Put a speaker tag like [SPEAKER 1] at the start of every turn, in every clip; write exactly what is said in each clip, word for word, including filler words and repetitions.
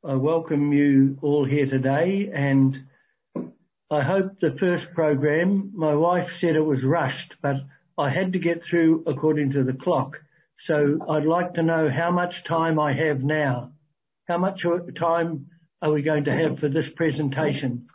[SPEAKER 1] I welcome you all here today, and I hope the first program, my wife said it was rushed, but I had to get through according to the clock. So I'd like to know how much time I have now. How much time are we going to have for this presentation?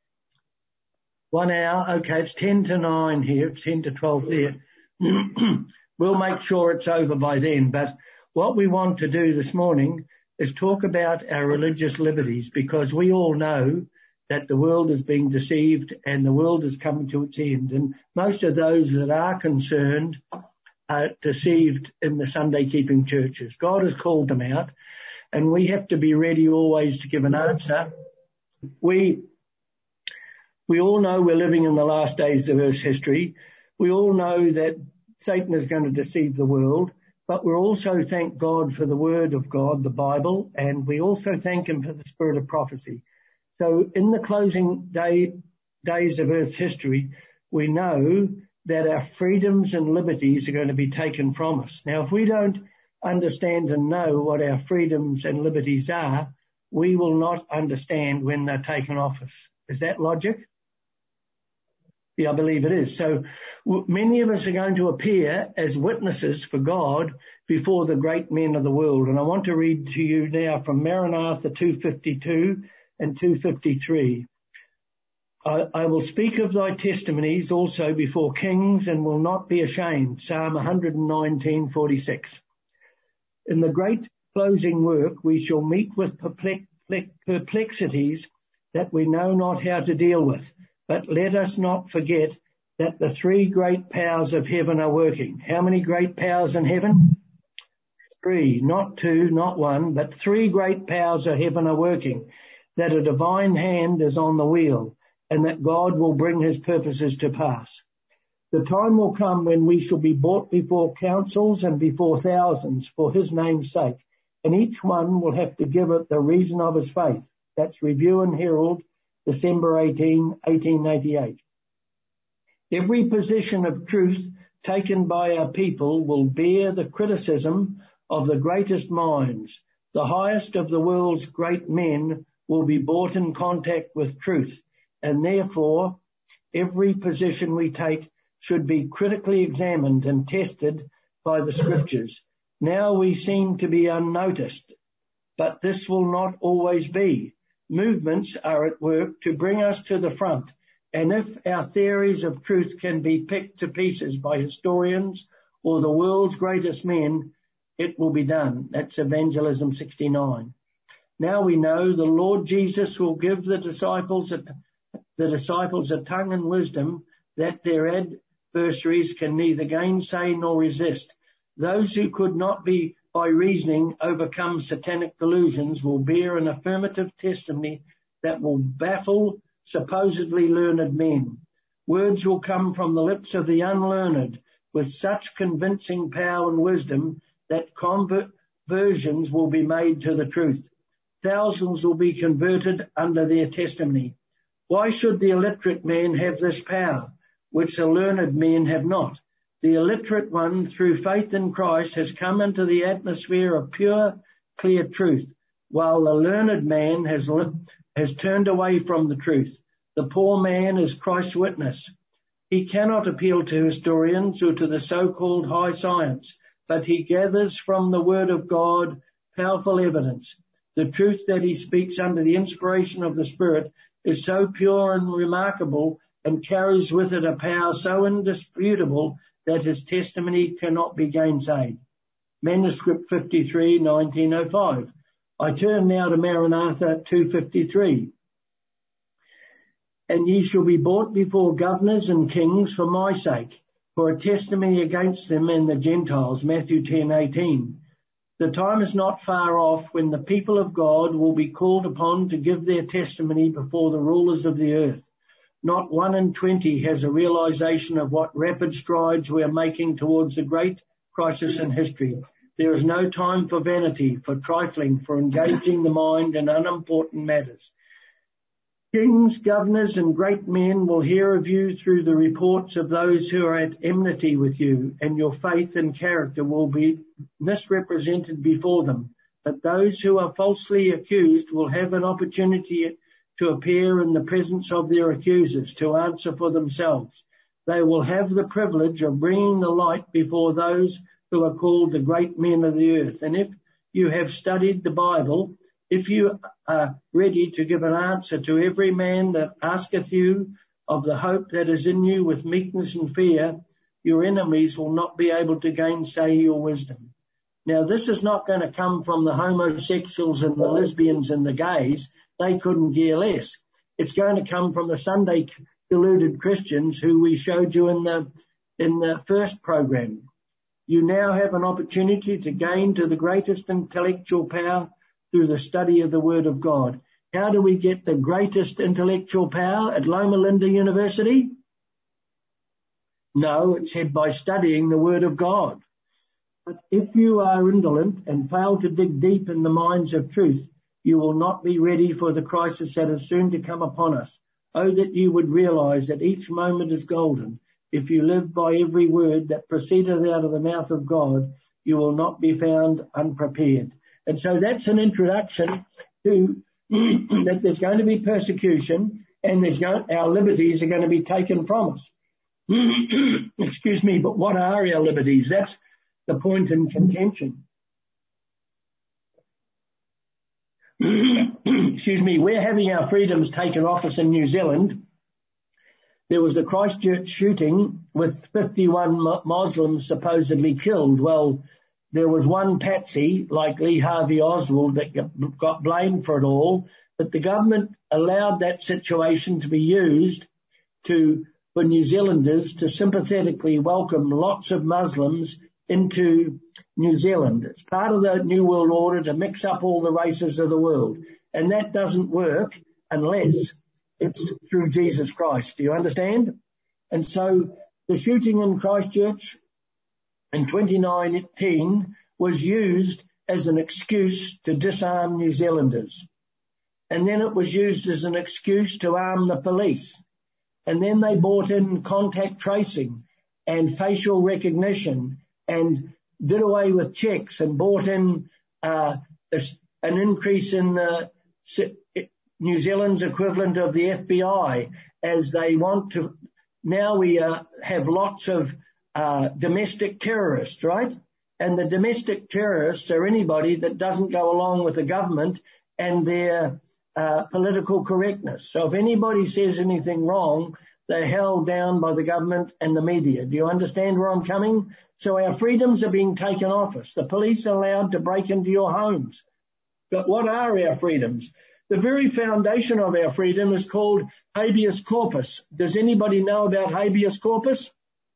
[SPEAKER 1] One hour. Okay, it's ten to nine here. It's ten to twelve there. We'll make sure it's over by then. But what we want to do this morning is talk about our religious liberties, because we all know that the world is being deceived and the world is coming to its end. And most of those that are concerned are deceived in the Sunday keeping churches. God has called them out, and we have to be ready always to give an answer. We, we all know we're living in the last days of Earth's history. We all know that Satan is going to deceive the world. But we also thank God for the Word of God, the Bible, and we also thank Him for the spirit of prophecy. So in the closing day, days of Earth's history, we know that our freedoms and liberties are going to be taken from us. Now, if we don't understand and know what our freedoms and liberties are, we will not understand when they're taken off us. Is that logic? Yeah, I believe it is. So many of us are going to appear as witnesses for God before the great men of the world. And I want to read to you now from Maranatha two fifty-two and two fifty-three. I, I will speak of thy testimonies also before kings and will not be ashamed. Psalm one nineteen forty-six. In the great closing work, we shall meet with perplexities that we know not how to deal with. But let us not forget that the three great powers of heaven are working. How many great powers in heaven? Three, not two, not one, but three great powers of heaven are working. That a divine hand is on the wheel, and that God will bring his purposes to pass. The time will come when we shall be brought before councils and before thousands for his name's sake, and each one will have to give it the reason of his faith. That's Review and Herald, December eighteenth, eighteen eighty-eight. Every position of truth taken by our people will bear the criticism of the greatest minds. The highest of the world's great men will be brought in contact with truth, and therefore every position we take should be critically examined and tested by the scriptures. Now we seem to be unnoticed, but this will not always be. Movements are at work to bring us to the front, and if our theories of truth can be picked to pieces by historians or the world's greatest men, it will be done. That's Evangelism sixty-nine. Now we know the Lord Jesus will give the disciples a, the disciples a tongue and wisdom that their adversaries can neither gainsay nor resist. Those who could not be by reasoning overcome satanic delusions will bear an affirmative testimony that will baffle supposedly learned men. Words will come from the lips of the unlearned with such convincing power and wisdom that conversions will be made to the truth. Thousands will be converted under their testimony. Why should the illiterate man have this power, which the learned men have not? The illiterate one, through faith in Christ, has come into the atmosphere of pure, clear truth, while the learned man has, has turned away from the truth. The poor man is Christ's witness. He cannot appeal to historians or to the so-called high science, but he gathers from the Word of God powerful evidence. The truth that he speaks under the inspiration of the Spirit is so pure and remarkable and carries with it a power so indisputable that his testimony cannot be gainsaid. Manuscript fifty-three, nineteen oh five. I turn now to Maranatha two fifty-three. And ye shall be brought before governors and kings for my sake, for a testimony against them and the Gentiles. Matthew ten eighteen. The time is not far off when the people of God will be called upon to give their testimony before the rulers of the earth. Not one in twenty has a realization of what rapid strides we are making towards a great crisis in history. There is no time for vanity, for trifling, for engaging the mind in unimportant matters. Kings, governors, and great men will hear of you through the reports of those who are at enmity with you, and your faith and character will be misrepresented before them. But those who are falsely accused will have an opportunity to appear in the presence of their accusers to answer for themselves. They will have the privilege of bringing the light before those who are called the great men of the earth. And if you have studied the Bible, if you are ready to give an answer to every man that asketh you of the hope that is in you with meekness and fear, your enemies will not be able to gainsay your wisdom. Now, this is not going to come from the homosexuals and the lesbians and the gays. They couldn't care less. It's going to come from the Sunday deluded Christians who we showed you in the in the first program. You now have an opportunity to gain to the greatest intellectual power through the study of the Word of God. How do we get the greatest intellectual power at Loma Linda University? No, it's said by studying the Word of God. But if you are indolent and fail to dig deep in the mines of truth, you will not be ready for the crisis that is soon to come upon us. Oh, that you would realize that each moment is golden. If you live by every word that proceedeth out of the mouth of God, you will not be found unprepared. And so that's an introduction to that there's going to be persecution and there's going, our liberties are going to be taken from us. Excuse me, but what are our liberties? That's the point in contention. Excuse me, we're having our freedoms taken off us in New Zealand. There was a Christchurch shooting with fifty-one Muslims supposedly killed. Well, there was one patsy like Lee Harvey Oswald that got blamed for it all, but the government allowed that situation to be used to for New Zealanders to sympathetically welcome lots of Muslims into New Zealand. It's part of the New World Order to mix up all the races of the world, and that doesn't work unless it's through Jesus Christ. Do you understand? And so the shooting in Christchurch in twenty nineteen was used as an excuse to disarm New Zealanders. And then it was used as an excuse to arm the police. And then they brought in contact tracing and facial recognition and did away with checks and brought in uh, an increase in the New Zealand's equivalent of the F B I, as they want to. Now we uh, have lots of uh, domestic terrorists, right? And the domestic terrorists are anybody that doesn't go along with the government and their uh, political correctness. So if anybody says anything wrong, they're held down by the government and the media. Do you understand where I'm coming? So our freedoms are being taken off us. The police are allowed to break into your homes. But what are our freedoms? The very foundation of our freedom is called habeas corpus. Does anybody know about habeas corpus?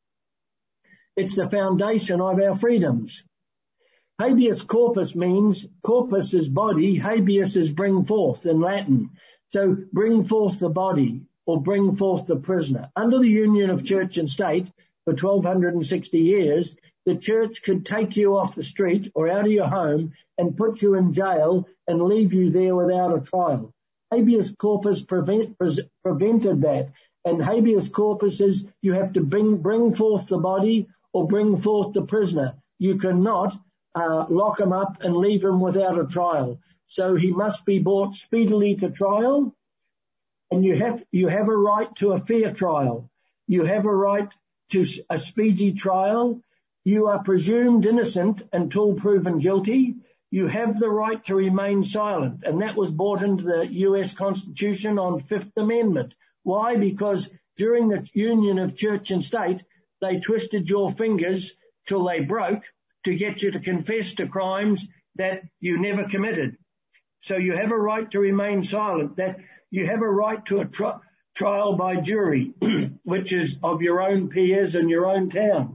[SPEAKER 1] It's the foundation of our freedoms. Habeas corpus means corpus is body, habeas is bring forth in Latin. So bring forth the body or bring forth the prisoner. Under the union of church and state for twelve sixty years, the church could take you off the street or out of your home and put you in jail and leave you there without a trial. Habeas corpus prevent, pre- prevented that. And habeas corpus is you have to bring, bring forth the body or bring forth the prisoner. You cannot uh, lock him up and leave him without a trial. So he must be brought speedily to trial, and you have you have a right to a fair trial. You have a right to a speedy trial. You are presumed innocent until proven guilty. You have the right to remain silent, and that was brought into the U S Constitution on Fifth Amendment. Why? Because during the union of church and state, they twisted your fingers till they broke to get you to confess to crimes that you never committed. So you have a right to remain silent, that you have a right to a tri- trial by jury, which is of your own peers in your own town.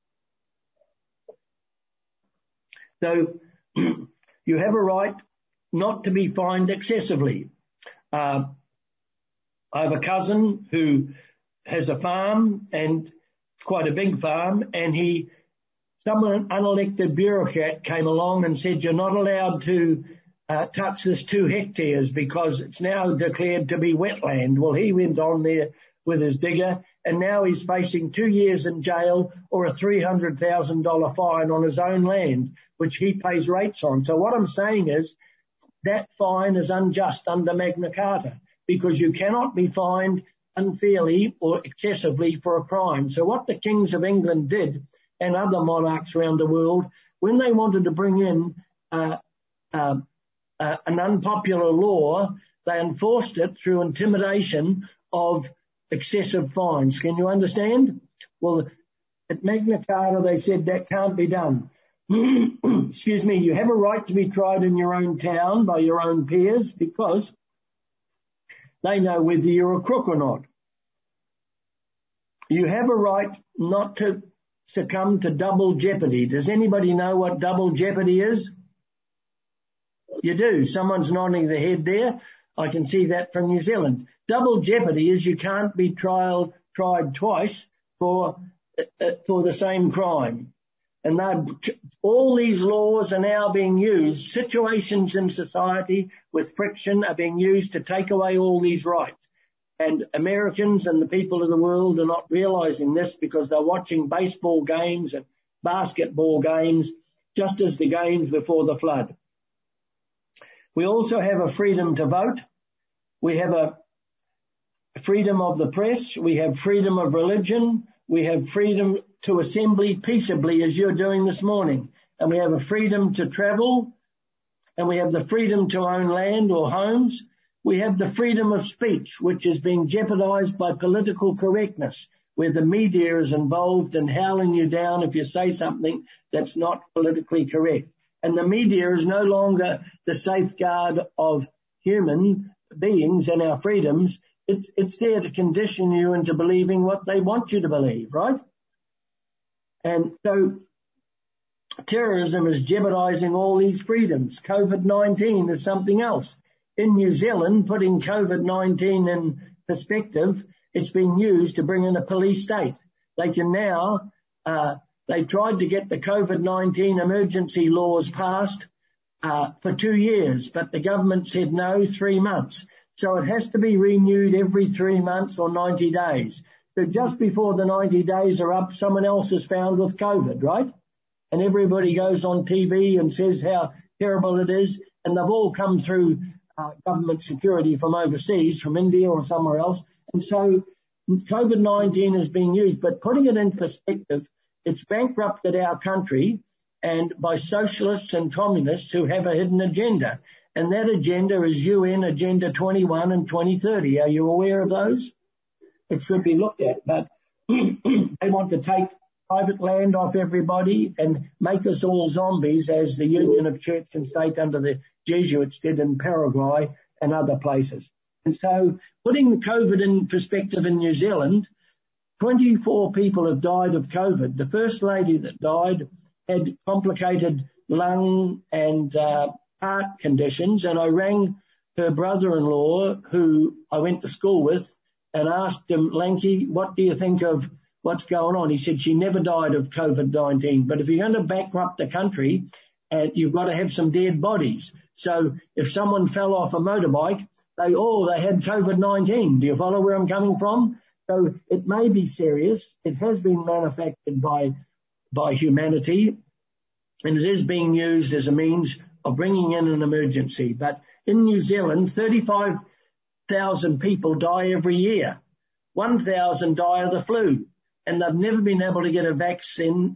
[SPEAKER 1] So you have a right not to be fined excessively. Uh, I have a cousin who has a farm, and it's quite a big farm, and he, someone unelected bureaucrat came along and said, you're not allowed to uh, touch this two hectares because it's now declared to be wetland. Well, he went on there with his digger and now he's facing two years in jail or a three hundred thousand dollars fine on his own land, which he pays rates on. So what I'm saying is that fine is unjust under Magna Carta, because you cannot be fined unfairly or excessively for a crime. So what the kings of England did, and other monarchs around the world, when they wanted to bring in uh, uh, uh, an unpopular law, they enforced it through intimidation of excessive fines. Can you understand? Well, at Magna Carta, they said that can't be done. Excuse me, you have a right to be tried in your own town by your own peers because they know whether you're a crook or not. You have a right not to succumb to double jeopardy. Does anybody know what double jeopardy is? You do. Someone's nodding their head there. I can see that from New Zealand. Double jeopardy is you can't be trial, tried twice for uh, for the same crime. And all these laws are now being used. Situations in society with friction are being used to take away all these rights. And Americans and the people of the world are not realizing this because they're watching baseball games and basketball games just as the games before the flood. We also have a freedom to vote. We have a freedom of the press. We have freedom of religion. We have freedom to assembly peaceably, as you're doing this morning. And we have a freedom to travel. And we have the freedom to own land or homes. We have the freedom of speech, which is being jeopardized by political correctness, where the media is involved in howling you down if you say something that's not politically correct. And the media is no longer the safeguard of human beings and our freedoms. It's, it's there to condition you into believing what they want you to believe, right? And so terrorism is jeopardizing all these freedoms. COVID nineteen is something else. In New Zealand, putting COVID nineteen in perspective, it's being used to bring in a police state. They can now, uh, they tried to get the COVID nineteen emergency laws passed uh, for two years, but the government said no, three months. So it has to be renewed every three months or ninety days. So just before the ninety days are up, someone else is found with COVID, right? And everybody goes on T V and says how terrible it is, and they've all come through uh, government security from overseas, from India or somewhere else. And so COVID nineteen is being used, but putting it in perspective, it's bankrupted our country and by socialists and communists who have a hidden agenda. And that agenda is U N Agenda twenty-one and twenty thirty. Are you aware of those? It should be looked at, but they want to take private land off everybody and make us all zombies, as the Union of Church and State under the Jesuits did in Paraguay and other places. And so putting the COVID in perspective in New Zealand, twenty-four people have died of COVID. The first lady that died had complicated lung and uh, heart conditions, and I rang her brother-in-law, who I went to school with, and asked him, Lanky, what do you think of what's going on? He said she never died of COVID nineteen, but if you're going to bankrupt the country, uh, you've got to have some dead bodies. So if someone fell off a motorbike, they, oh, they had COVID nineteen. Do you follow where I'm coming from? So it may be serious. It has been manufactured by, by humanity, and it is being used as a means of bringing in an emergency. But in New Zealand, thirty-five thousand people die every year. one thousand die of the flu, and they've never been able to get a vaccine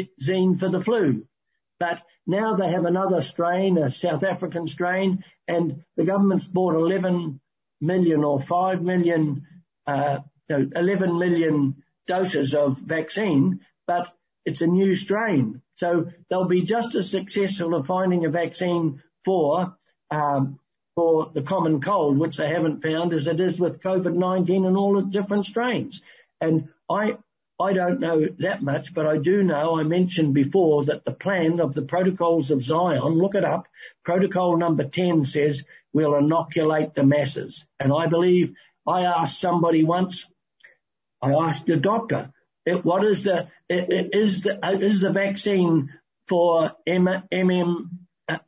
[SPEAKER 1] for the flu. But now they have another strain, a South African strain, and the government's bought eleven million or five million, uh, no, eleven million doses of vaccine, but it's a new strain. So they'll be just as successful of finding a vaccine for um, for the common cold, which they haven't found, as it is with COVID nineteen and all the different strains. And I I don't know that much, but I do know, I mentioned before, that the plan of the Protocols of Zion, look it up, protocol number ten says we'll inoculate the masses. And I believe, I asked somebody once, I asked a doctor, what is the, is the, is the vaccine for M M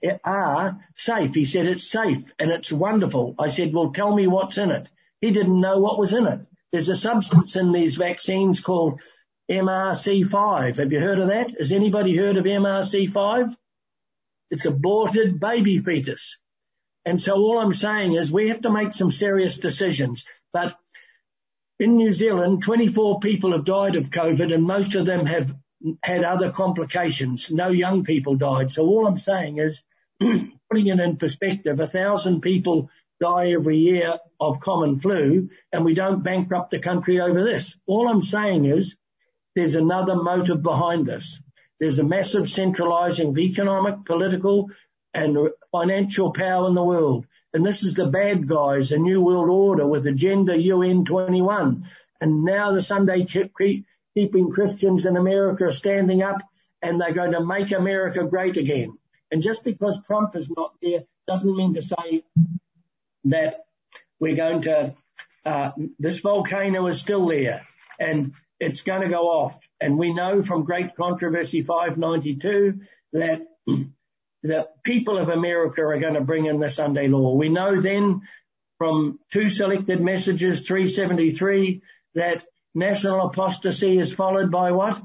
[SPEAKER 1] R safe? He said it's safe and it's wonderful. I said, well, tell me what's in it. He didn't know what was in it. There's a substance in these vaccines called M R C five. Have you heard of that? Has anybody heard of M R C five? It's aborted baby fetus. And so all I'm saying is we have to make some serious decisions. But in New Zealand, twenty-four people have died of COVID, and most of them have had other complications. No young people died. So all I'm saying is, putting it in perspective, a thousand people die every year of common flu, and we don't bankrupt the country over this. All I'm saying is there's another motive behind this. There's a massive centralising of economic, political and financial power in the world. And this is the bad guys, a new world order with Agenda U N twenty-one. And now the Sunday keeping Christians in America are standing up, and they're going to make America great again. And just because Trump is not there doesn't mean to say that we're going to, uh, this volcano is still there and it's going to go off. And we know from Great Controversy five ninety-two that the people of America are going to bring in the Sunday law. We know then from two selected messages, three seventy-three, that national apostasy is followed by what?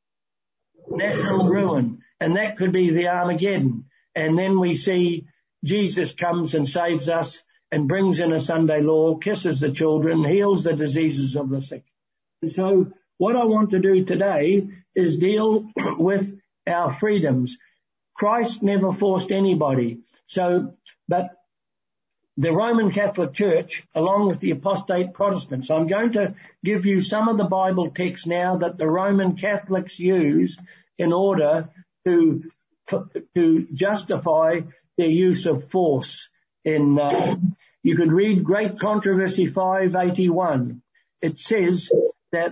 [SPEAKER 1] National ruin. And that could be the Armageddon. And then we see Jesus comes and saves us and brings in a Sunday law, kisses the children, heals the diseases of the sick. And so what I want to do today is deal with our freedoms. Christ never forced anybody. So, but the Roman Catholic Church, along with the apostate Protestants, I'm going to give you some of the Bible texts now that the Roman Catholics use in order to to justify their use of force. In uh, you could read Great Controversy five eighty-one. It says that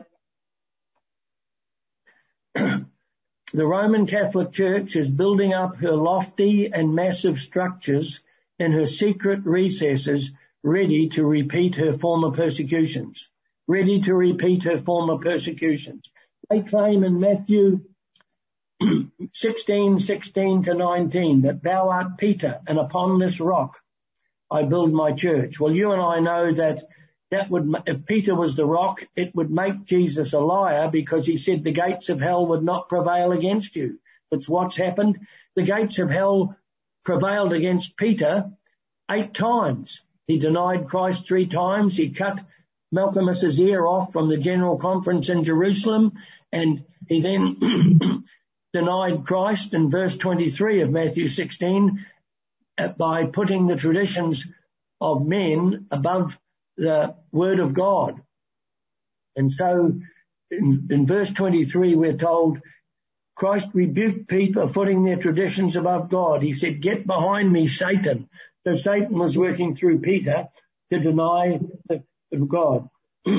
[SPEAKER 1] the Roman Catholic Church is building up her lofty and massive structures in her secret recesses, ready to repeat her former persecutions. Ready to repeat her former persecutions. They claim in Matthew sixteen, sixteen to nineteen, that thou art Peter, and upon this rock I build my church. Well, you and I know that that would, if Peter was the rock, it would make Jesus a liar, because he said the gates of hell would not prevail against you. That's what's happened. The gates of hell prevailed against Peter eight times. He denied Christ three times. He cut Malcolmus's ear off from the General Conference in Jerusalem, and he then denied Christ in verse twenty-three of Matthew sixteen by putting the traditions of men above the word of God. And so in, in verse twenty-three we're told Christ rebuked people for putting their traditions above God. He said, "Get behind me, Satan." So Satan was working through Peter to deny the, the God.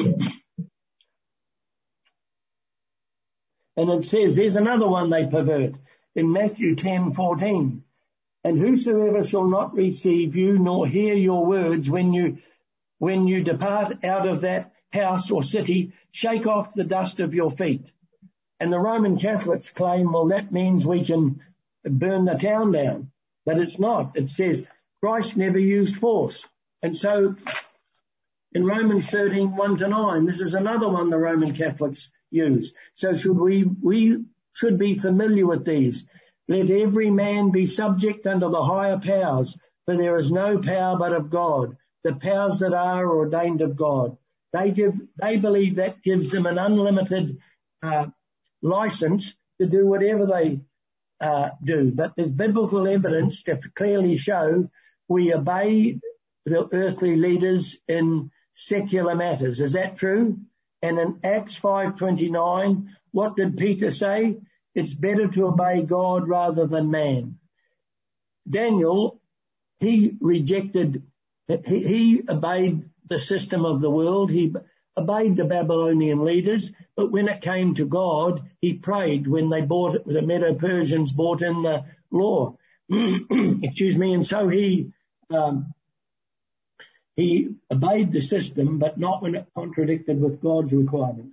[SPEAKER 1] And it says, there's another one they pervert in Matthew ten fourteen. "And whosoever shall not receive you nor hear your words when you when you depart out of that house or city, shake off the dust of your feet." And the Roman Catholics claim, well, that means we can burn the town down. But it's not. It says Christ never used force. And so in Romans thirteen, one to nine, this is another one the Roman Catholics use. So should we, we should be familiar with these. "Let every man be subject unto the higher powers, for there is no power but of God. The powers that are ordained of God." They give, they believe that gives them an unlimited uh, license to do whatever they uh, do. But there's biblical evidence to clearly show we obey the earthly leaders in secular matters. Is that true? And in Acts five twenty-nine, what did Peter say? It's better to obey God rather than man. Daniel, he rejected, he, he obeyed the system of the world. He obeyed the Babylonian leaders, but when it came to God, he prayed when they bought, the Medo-Persians brought in the law. Excuse me. And so he, um, he obeyed the system, but not when it contradicted with God's requirements.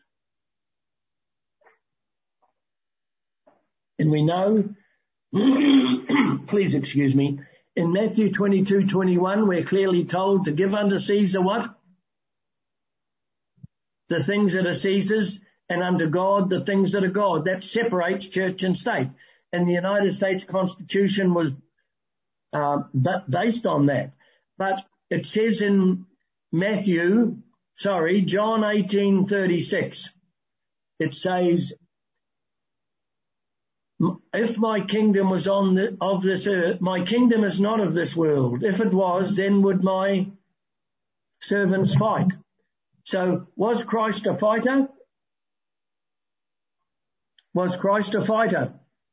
[SPEAKER 1] And we know, please excuse me, in Matthew twenty-two twenty-one, we're clearly told to give unto Caesar what? the things that are Caesar's, and unto God the things that are God. That separates church and state. And the United States Constitution was uh, based on that. But it says in Matthew, sorry, John eighteen thirty-six, it says, if my kingdom was on the, of this earth, my kingdom is not of this world. If it was, then would my servants fight. So was Christ a fighter? Was Christ a fighter?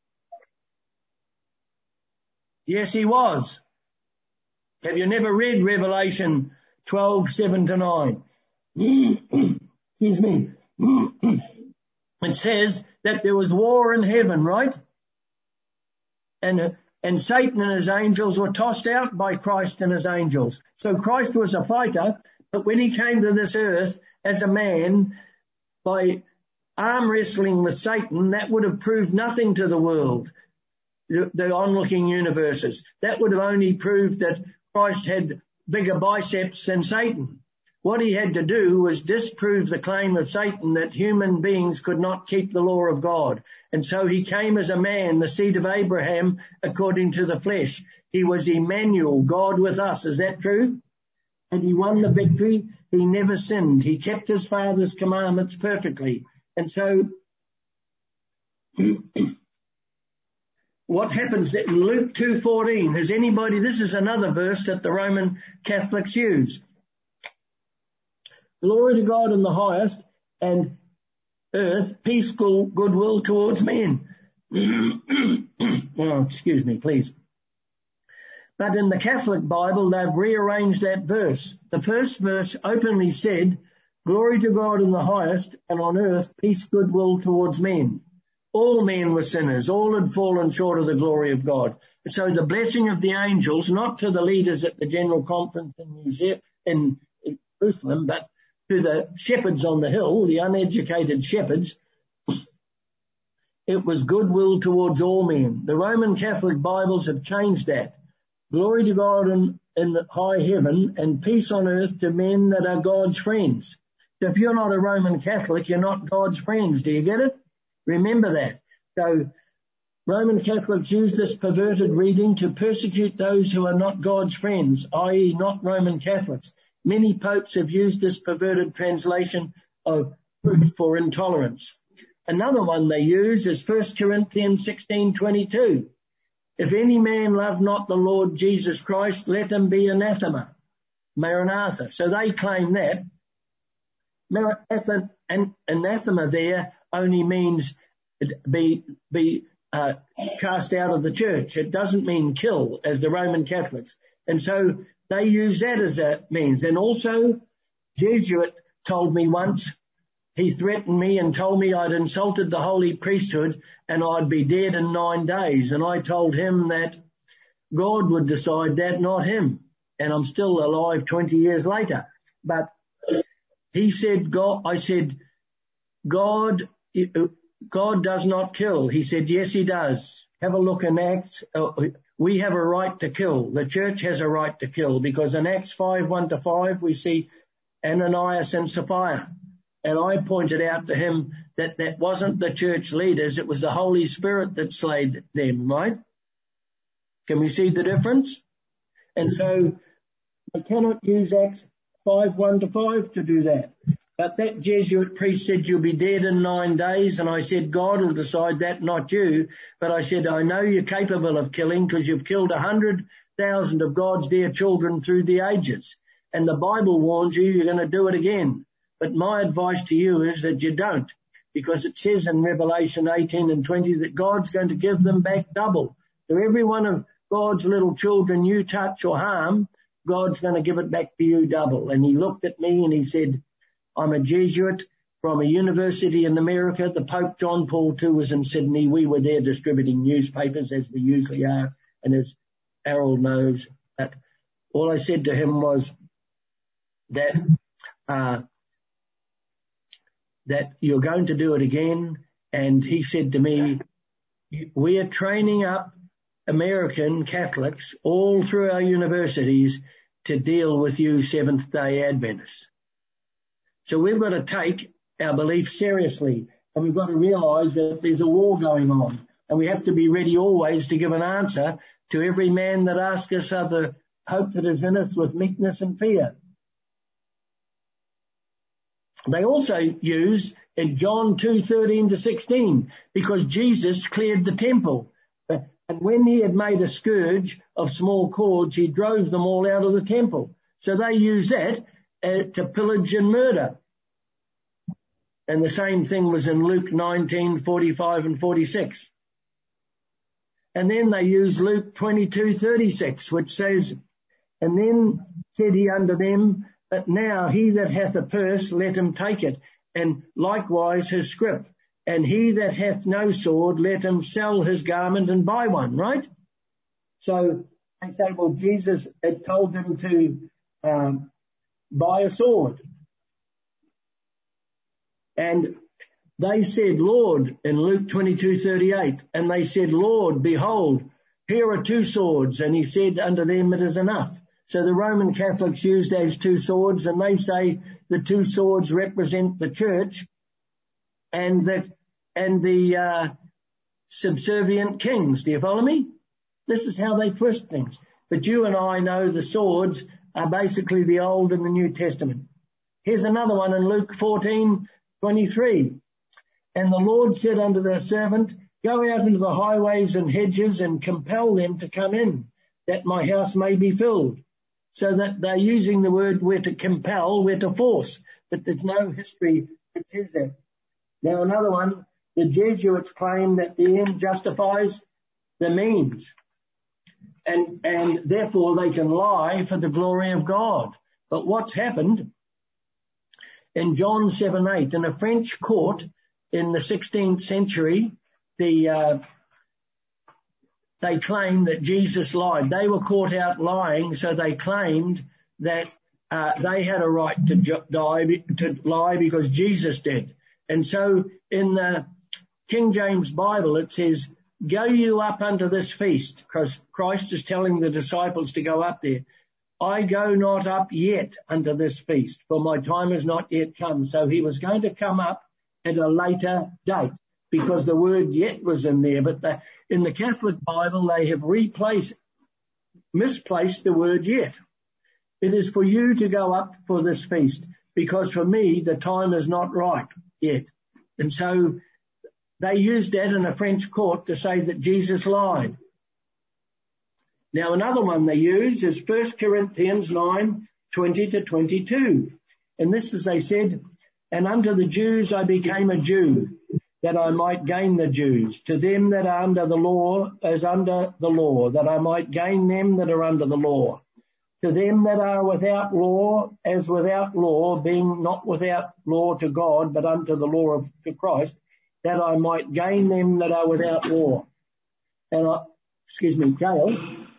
[SPEAKER 1] Yes, he was. Have you never read Revelation twelve, seven to nine? Excuse me. It says that there was war in heaven, right? And, and Satan and his angels were tossed out by Christ and his angels. So Christ was a fighter, but when he came to this earth as a man, by arm wrestling with Satan, that would have proved nothing to the world, the, the onlooking universes. That would have only proved that Christ had bigger biceps than Satan. What he had to do was disprove the claim of Satan that human beings could not keep the law of God. And so he came as a man, the seed of Abraham, according to the flesh. He was Emmanuel, God with us. Is that true? And he won the victory. He never sinned. He kept his Father's commandments perfectly. And so what happens in Luke two fourteen? Has anybody, this is another verse that the Roman Catholics use. Glory to God in the highest, and earth, peace, goodwill towards men. Well, excuse me, please. But in the Catholic Bible, they've rearranged that verse. The first verse openly said, glory to God in the highest, and on earth, peace, goodwill towards men. All men were sinners. All had fallen short of the glory of God. So the blessing of the angels, not to the leaders at the General Conference in New Zealand, in Jerusalem, but to the shepherds on the hill, the uneducated shepherds, it was goodwill towards all men. The Roman Catholic Bibles have changed that. Glory to God in, in high heaven, and peace on earth to men that are God's friends. So if you're not a Roman Catholic, you're not God's friends. Do you get it? Remember that. So Roman Catholics use this perverted reading to persecute those who are not God's friends, that is not Roman Catholics. Many popes have used this perverted translation of truth for intolerance. Another one they use is First Corinthians sixteen twenty-two. If any man love not the Lord Jesus Christ, let him be anathema. Maranatha. So they claim that. Maranatha, and anathema there only means be, be uh, cast out of the church. It doesn't mean kill, as the Roman Catholics. And so they use that as a means. And also, Jesuit told me once, he threatened me and told me I'd insulted the holy priesthood and I'd be dead in nine days. And I told him that God would decide that, not him. And I'm still alive twenty years later. But he said, God, I said, God, God does not kill. He said, yes, he does. Have a look in Acts. Uh, we have a right to kill. The church has a right to kill, because in Acts five, one to five, we see Ananias and Sapphira. And I pointed out to him that that wasn't the church leaders. It was the Holy Spirit that slayed them, right? Can we see the difference? And so I cannot use Acts five, one to five to do that. But that Jesuit priest said, you'll be dead in nine days. And I said, God will decide that, not you. But I said, I know you're capable of killing, because you've killed a hundred thousand of God's dear children through the ages. And the Bible warns you you're going to do it again. But my advice to you is that you don't, because it says in Revelation eighteen and twenty that God's going to give them back double. So every one of God's little children you touch or harm, God's going to give it back to you double. And he looked at me and he said, I'm a Jesuit from a university in America. The Pope John Paul the Second was in Sydney. We were there distributing newspapers, as we usually are, and as Harold knows. But all I said to him was that uh that you're going to do it again. And he said to me, we are training up American Catholics all through our universities to deal with you Seventh-day Adventists. So we've got to take our belief seriously, and we've got to realise that there's a war going on, and we have to be ready always to give an answer to every man that asks us of the hope that is in us with meekness and fear. They also use in John two thirteen to sixteen, because Jesus cleared the temple. And when he had made a scourge of small cords, he drove them all out of the temple. So they use that uh, to pillage and murder. And the same thing was in Luke nineteen, forty-five and forty-six. And then they use Luke twenty-two, thirty-six, which says, and then said he unto them, but now he that hath a purse, let him take it, and likewise his scrip. And he that hath no sword, let him sell his garment and buy one, right? So they say, well, Jesus had told them to um, buy a sword. And they said, Lord, in Luke twenty-two, thirty-eight, and they said, Lord, behold, here are two swords. And he said unto them, it is enough. So the Roman Catholics use those two swords, and they say the two swords represent the church and the, and the uh, subservient kings. Do you follow me? This is how they twist things. But you and I know the swords are basically the Old and the New Testament. Here's another one in Luke fourteen, twenty-three. And the Lord said unto their servant, go out into the highways and hedges and compel them to come in, that my house may be filled. So that they're using the word we're to compel, we're to force, but there's no history that says that. Now another one, the Jesuits claim that the end justifies the means, and, and therefore they can lie for the glory of God. But what's happened in John seven eight, in a French court in the sixteenth century, the uh, they claimed that Jesus lied. They were caught out lying, so they claimed that uh, they had a right to ju- die, to lie because Jesus did. And so in the King James Bible it says, go you up unto this feast, because Christ is telling the disciples to go up there. I go not up yet unto this feast, for my time has not yet come. So he was going to come up at a later date, because the word yet was in there. But the, in the Catholic Bible, they have replaced, misplaced the word yet. It is for you to go up for this feast, because for me, the time is not right yet. And so they used that in a French court to say that Jesus lied. Now another one they use is First Corinthians nine, twenty to twenty-two. And this is, they said, and unto the Jews I became a Jew, that I might gain the Jews. To them that are under the law, as under the law, that I might gain them that are under the law. To them that are without law, as without law, being not without law to God, but unto the law of to Christ, that I might gain them that are without law. And I, excuse me, Gail.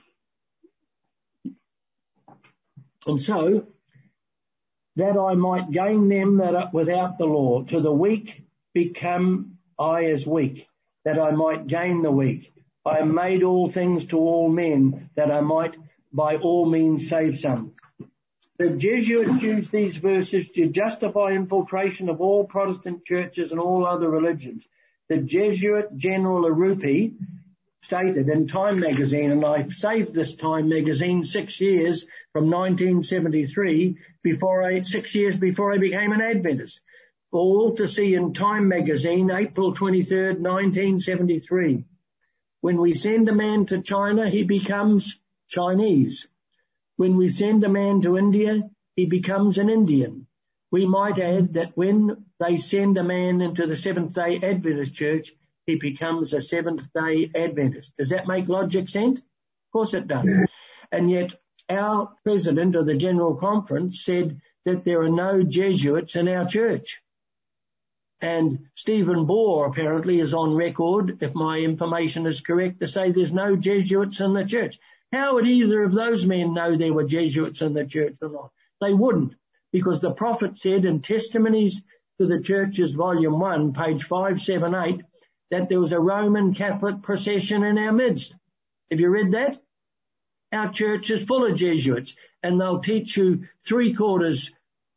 [SPEAKER 1] And so, that I might gain them that are without the law. To the weak become I as weak, that I might gain the weak. I am made all things to all men, that I might by all means save some. The Jesuits use these verses to justify infiltration of all Protestant churches and all other religions. The Jesuit General Arupi stated in Time magazine, and I've saved this Time magazine six years from nineteen seventy-three, before I, six years before I became an Adventist. All to see in Time magazine, April twenty-third, nineteen seventy-three. When we send a man to China, he becomes Chinese. When we send a man to India, he becomes an Indian. We might add that when they send a man into the Seventh-day Adventist Church, he becomes a Seventh-day Adventist. Does that make logic sense? Of course it does. And yet our president of the General Conference said that there are no Jesuits in our church. And Stephen Bohr apparently is on record, if my information is correct, to say there's no Jesuits in the church. How would either of those men know there were Jesuits in the church or not? They wouldn't, because the prophet said in Testimonies to the Churches, Volume one, page five seventy-eight, that there was a Roman Catholic procession in our midst. Have you read that? Our church is full of Jesuits, and they'll teach you three quarters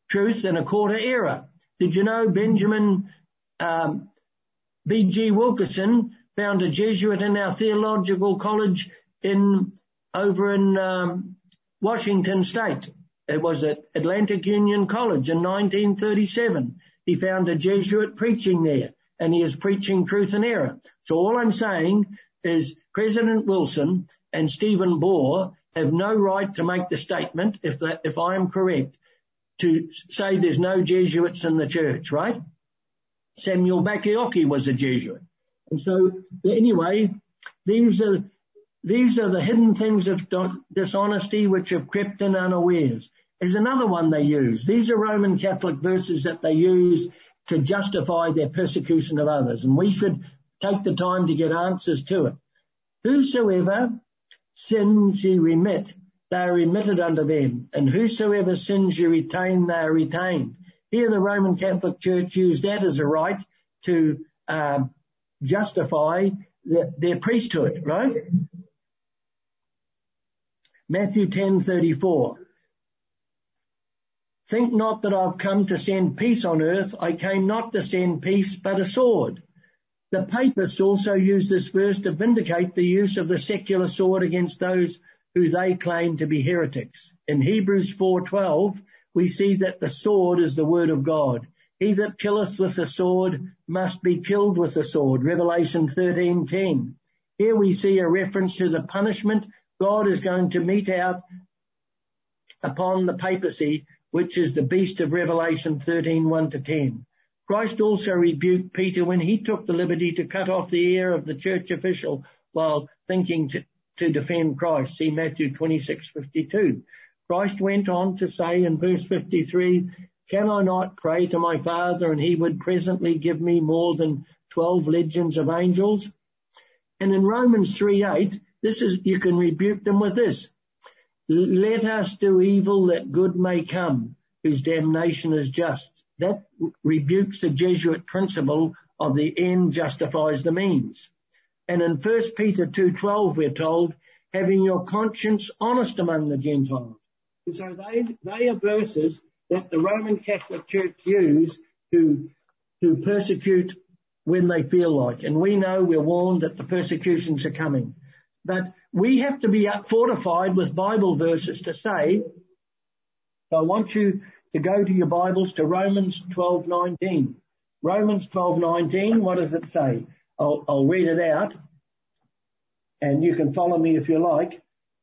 [SPEAKER 1] truth and a quarter error. Did you know Benjamin um, B G Wilkerson found a Jesuit in our theological college in over in um, Washington State? It was at Atlantic Union College in nineteen thirty-seven. He found a Jesuit preaching there, and he is preaching truth and error. So all I'm saying is President Wilson and Stephen Bohr have no right to make the statement, if that, if I am correct, to say there's no Jesuits in the church, right? Samuel Bakioki was a Jesuit. And so anyway, these are these are the hidden things of dishonesty which have crept in unawares. There's another one they use. These are Roman Catholic verses that they use to justify their persecution of others, and we should take the time to get answers to it. Whosoever sins ye remit, they are remitted unto them, and whosoever sins ye retain, they are retained. Here the Roman Catholic Church used that as a right to um, justify the, their priesthood, right? Matthew ten thirty-four. Think not that I've come to send peace on earth. I came not to send peace, but a sword. The papists also use this verse to vindicate the use of the secular sword against those who they claim to be heretics. In Hebrews four twelve, we see that the sword is the word of God. He that killeth with the sword must be killed with the sword. Revelation thirteen ten. Here we see a reference to the punishment God is going to mete out upon the papacy, which is the beast of Revelation thirteen one to ten. Christ also rebuked Peter when he took the liberty to cut off the ear of the church official while thinking to, to defend Christ. See Matthew twenty-six fifty-two. Christ went on to say in verse fifty-three, can I not pray to my Father, and he would presently give me more than twelve legions of angels? And in Romans three eight, this is, you can rebuke them with this. Let us do evil that good may come, whose damnation is just. That rebukes the Jesuit principle of the end justifies the means. And in First Peter two twelve, we're told, having your conscience honest among the Gentiles. And so they, they are verses that the Roman Catholic Church use to, to persecute when they feel like. And we know, we're warned that the persecutions are coming. But we have to be fortified with Bible verses to say, so I want you to go to your Bibles to Romans twelve nineteen. Romans twelve nineteen, what does it say? I'll, I'll read it out, and you can follow me if you like.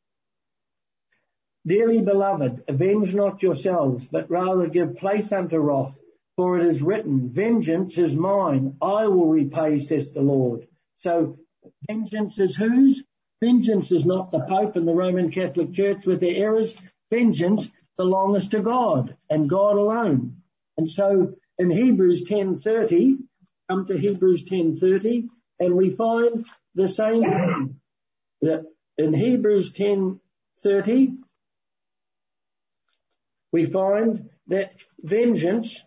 [SPEAKER 1] Dearly beloved, avenge not yourselves, but rather give place unto wrath. For it is written, vengeance is mine, I will repay, says the Lord. So vengeance is whose? Vengeance is not the Pope and the Roman Catholic Church with their errors. Vengeance belongs to God and God alone. And so in Hebrews ten thirty, come to Hebrews ten thirty, and we find the same thing. That in Hebrews ten thirty, we find that vengeance,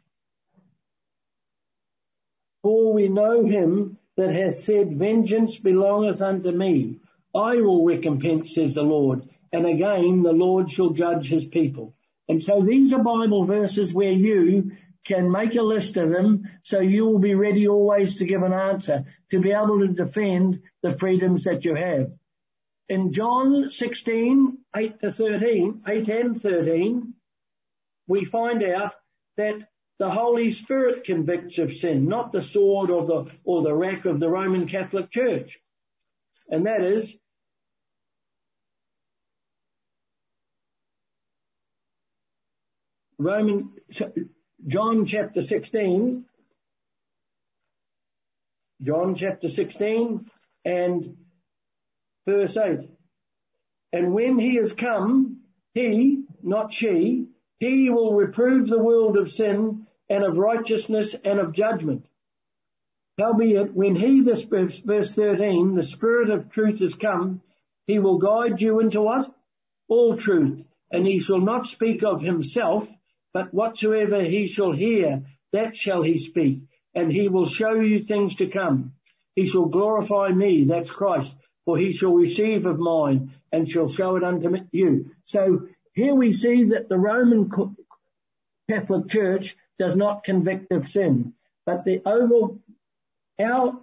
[SPEAKER 1] for we know him that hath said, vengeance belongeth unto me. I will recompense, says the Lord. And again, the Lord shall judge his people. And so these are Bible verses where you can make a list of them, so you will be ready always to give an answer, to be able to defend the freedoms that you have. In John sixteen, eight to thirteen, eight and thirteen, we find out that the Holy Spirit convicts of sin, not the sword or the, or the rack of the Roman Catholic Church. And that is, Roman, John chapter sixteen, John chapter sixteen and verse eight. And when he is come, he, not she, he will reprove the world of sin and of righteousness and of judgment. Howbeit, when he, this verse, verse thirteen, the Spirit of truth is come, he will guide you into what? All truth. And he shall not speak of himself, but whatsoever he shall hear, that shall he speak. And he will show you things to come. He shall glorify me, that's Christ, for he shall receive of mine and shall show it unto you. So here we see that the Roman Catholic Church does not convict of sin. But the over, our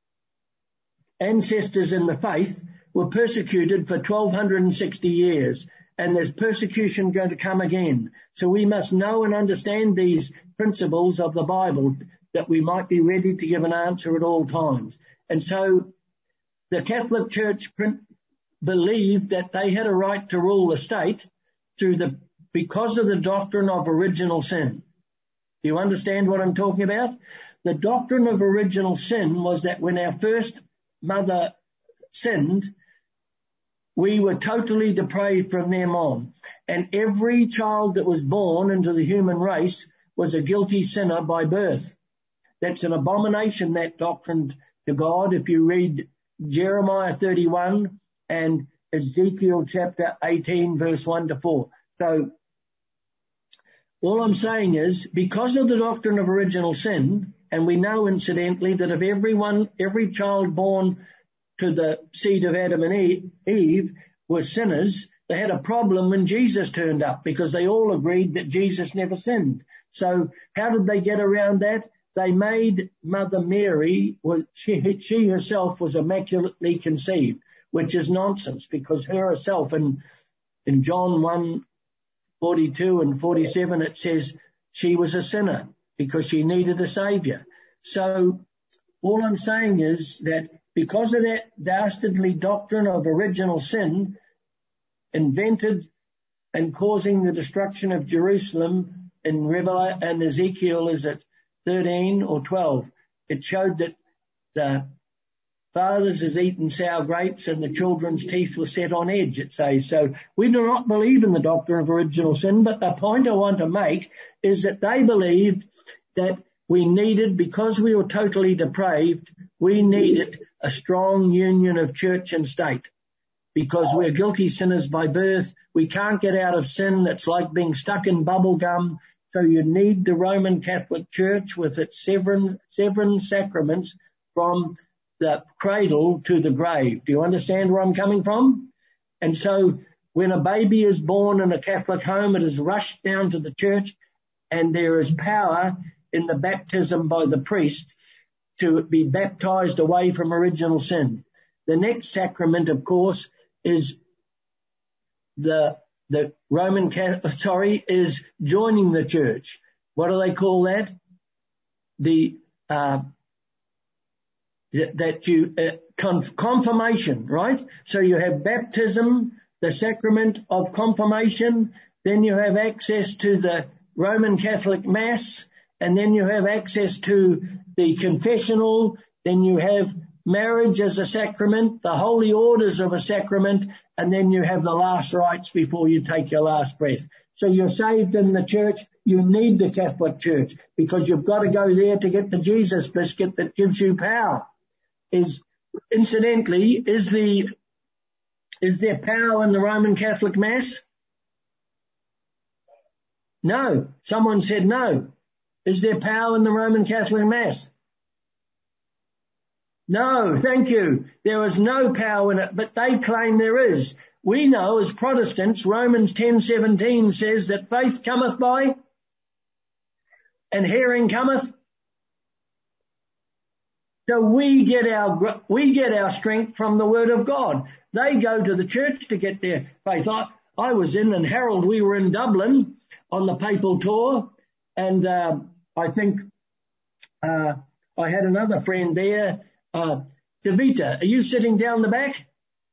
[SPEAKER 1] ancestors in the faith were persecuted for twelve sixty years, and there's persecution going to come again. So we must know and understand these principles of the Bible, that we might be ready to give an answer at all times. And so the Catholic Church believed that they had a right to rule the state through the because of the doctrine of original sin. Do you understand what I'm talking about? The doctrine of original sin was that when our first mother sinned, we were totally depraved from them on. And every child that was born into the human race was a guilty sinner by birth. That's an abomination, that doctrine, to God. If you read Jeremiah thirty-one and Ezekiel chapter eighteen, verse one to four. So all I'm saying is, because of the doctrine of original sin, and we know incidentally that if everyone, every child born to the seed of Adam and Eve were sinners, they had a problem when Jesus turned up, because they all agreed that Jesus never sinned. So how did they get around that? They made Mother Mary, was she, she herself was immaculately conceived, which is nonsense, because her herself in, in John one, forty-two and forty-seven, it says she was a sinner because she needed a saviour. So all I'm saying is that because of that dastardly doctrine of original sin, invented and causing the destruction of Jerusalem in Revelation and Ezekiel, is it thirteen or twelve? It showed that the fathers has eaten sour grapes and the children's teeth were set on edge, it says. So we do not believe in the doctrine of original sin, but the point I want to make is that they believed that we needed, because we were totally depraved, we needed a strong union of church and state. Because we're guilty sinners by birth, we can't get out of sin. That's like being stuck in bubble gum. So you need the Roman Catholic Church with its seven, seven sacraments from the cradle to the grave. Do you understand where I'm coming from? And so when a baby is born in a Catholic home, it is rushed down to the church, and there is power in the baptism by the priest to be baptized away from original sin. The next sacrament, of course, is the the Roman Catholic, sorry, is joining the church. What do they call that? The uh, that you uh, conf- confirmation, right? So you have baptism, the sacrament of confirmation, then you have access to the Roman Catholic Mass, and then you have access to the confessional, then you have marriage as a sacrament, the holy orders of a sacrament, and then you have the last rites before you take your last breath. So you're saved in the church. You need the Catholic Church, because you've got to go there to get the Jesus biscuit that gives you power. Is incidentally, is the is there power in the Roman Catholic Mass? No. Someone said no. Is there power in the Roman Catholic Mass? No, thank you. There is no power in it, but they claim there is. We know as Protestants, Romans ten seventeen says that faith cometh by, and hearing cometh. So we get our we get our strength from the Word of God. They go to the church to get their faith. I, I was in, and Harold, we were in Dublin on the papal tour, and uh, I think uh, I had another friend there. Uh, Davita, are you sitting down the back?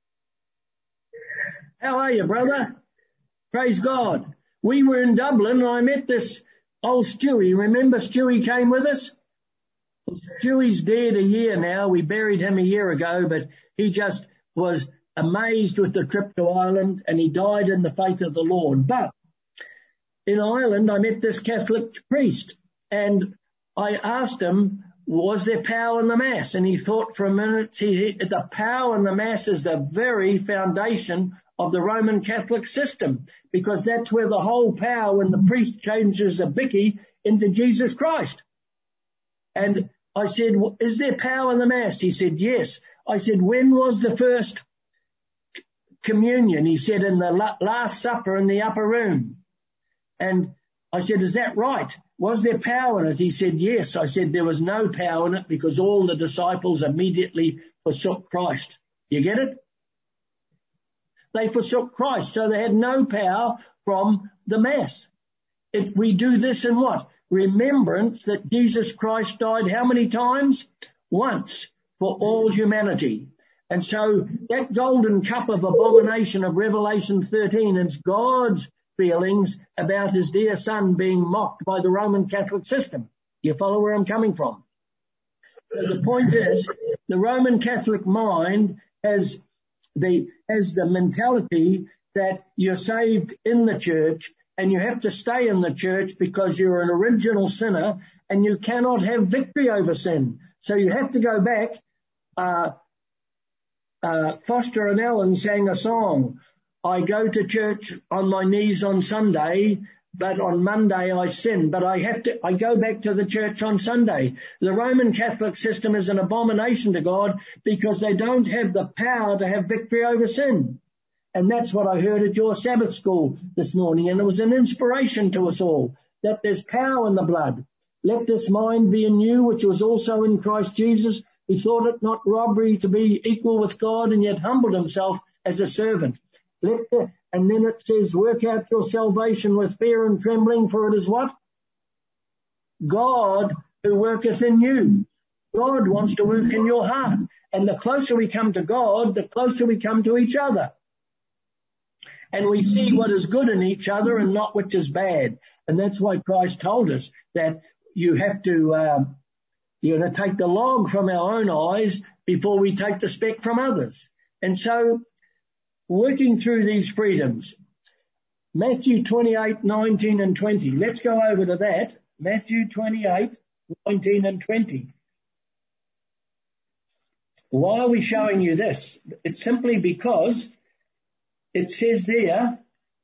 [SPEAKER 1] How are you, brother? Praise God. We were in Dublin and I met this old Stewie. Remember Stewie came with us? Stewie's dead a year now. We buried him a year ago, but he just was amazed with the trip to Ireland, and he died in the faith of the Lord. But in Ireland, I met this Catholic priest, and I asked him, was there power in the Mass? And he thought for a minute. He, the power in the Mass is the very foundation of the Roman Catholic system, because that's where the whole power, when the priest changes a bicky into Jesus Christ. And I said, is there power in the Mass? He said, yes. I said, when was the first communion? He said, in the Last Supper in the upper room. And I said, is that right? Was there power in it? He said, yes. I said, there was no power in it because all the disciples immediately forsook Christ. You get it? They forsook Christ, so they had no power from the Mass. If we do this in what? Remembrance that Jesus Christ died how many times? Once for all humanity. And so that golden cup of abomination of Revelation thirteen is God's feelings about his dear son being mocked by the Roman Catholic system. You follow where I'm coming from? So the point is, the Roman Catholic mind has the, has the mentality that you're saved in the church and you have to stay in the church because you're an original sinner and you cannot have victory over sin. So you have to go back. Uh, uh, Foster and Allen sang a song. I go to church on my knees on Sunday, but on Monday I sin. But I have to, I go back to the church on Sunday. The Roman Catholic system is an abomination to God because they don't have the power to have victory over sin. And that's what I heard at your Sabbath school this morning. And it was an inspiration to us all that there's power in the blood. Let this mind be in you, which was also in Christ Jesus, who thought it not robbery to be equal with God and yet humbled himself as a servant. Let the, and then it says, work out your salvation with fear and trembling, for it is what? God who worketh in you. God wants to work in your heart. And the closer we come to God, the closer we come to each other. And we see what is good in each other and not which is bad. And that's why Christ told us that you have to, um, you're going to take the log from our own eyes before we take the speck from others. And so, working through these freedoms, Matthew twenty-eight, nineteen and twenty. Let's go over to that. Matthew twenty-eight, nineteen and twenty. Why are we showing you this? It's simply because it says there,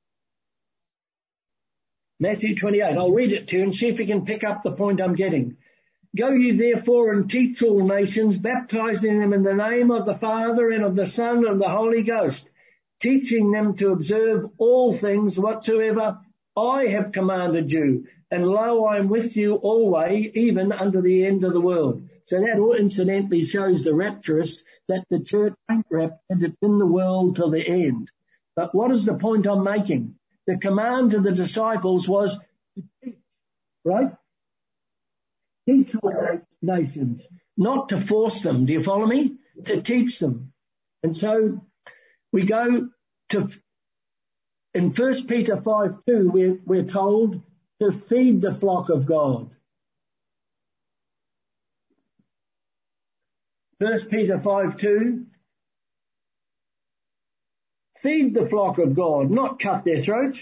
[SPEAKER 1] Matthew twenty-eight, I'll read it to you and see if you can pick up the point I'm getting. Go ye therefore and teach all nations, baptizing them in the name of the Father and of the Son and of the Holy Ghost, teaching them to observe all things whatsoever I have commanded you. And lo, I am with you always, even unto the end of the world. So that incidentally shows the rapturous that the church ain't raptured, it's in the world till the end. But what is the point I'm making? The command to the disciples was to teach, right? Teach all nations, not to force them. Do you follow me? To teach them. And so we go to, in First Peter five two, we're, we're told to feed the flock of God. First Peter five two, feed the flock of God, not cut their throats,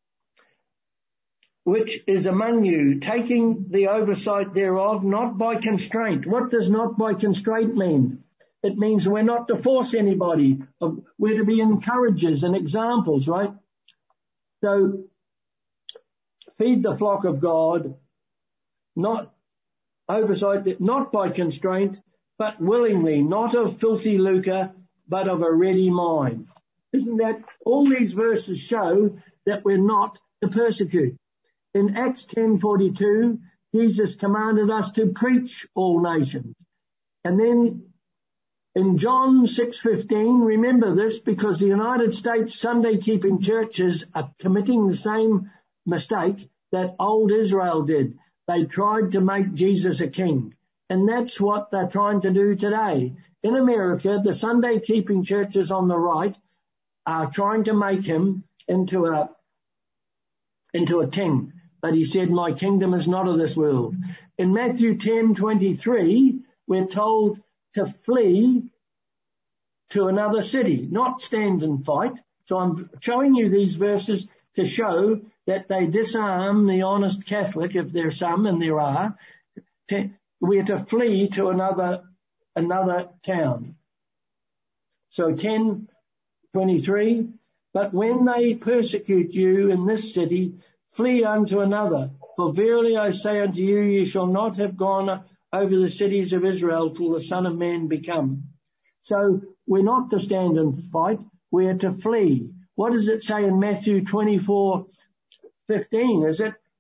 [SPEAKER 1] which is among you, taking the oversight thereof, not by constraint. What does not by constraint mean? It means we're not to force anybody. We're to be encouragers and examples, right? So, feed the flock of God, not oversight, not by constraint, but willingly, not of filthy lucre, but of a ready mind. Isn't that, all these verses show that we're not to persecute. In Acts ten forty-two, Jesus commanded us to preach all nations. And then in John six fifteen, remember this because the United States Sunday keeping churches are committing the same mistake that old Israel did. They tried to make Jesus a king. And that's what they're trying to do today. In America, the Sunday keeping churches on the right are trying to make him into a, into a king. But he said, my kingdom is not of this world. In Matthew ten twenty-three, we're told to flee to another city, not stand and fight. So I'm showing you these verses to show that they disarm the honest Catholic, if there's some, and there are. To, we're to flee to another, another town. So ten twenty-three, but when they persecute you in this city, flee unto another. For verily I say unto you, ye shall not have gone over the cities of Israel till the Son of Man be come. So we're not to stand and fight, we're to flee. What does it say in Matthew twenty-four fifteen? Is it,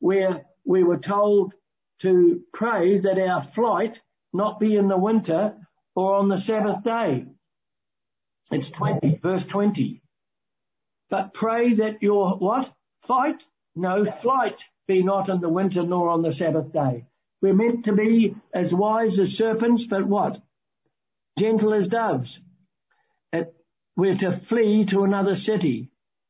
[SPEAKER 1] where we were told to pray that our flight not be in the winter or on the Sabbath day. It's twenty, verse twenty. But pray that your what? Fight? No, flight be not in the winter nor on the Sabbath day. We're meant to be as wise as serpents, but what? Gentle as doves. And we're to flee to another city.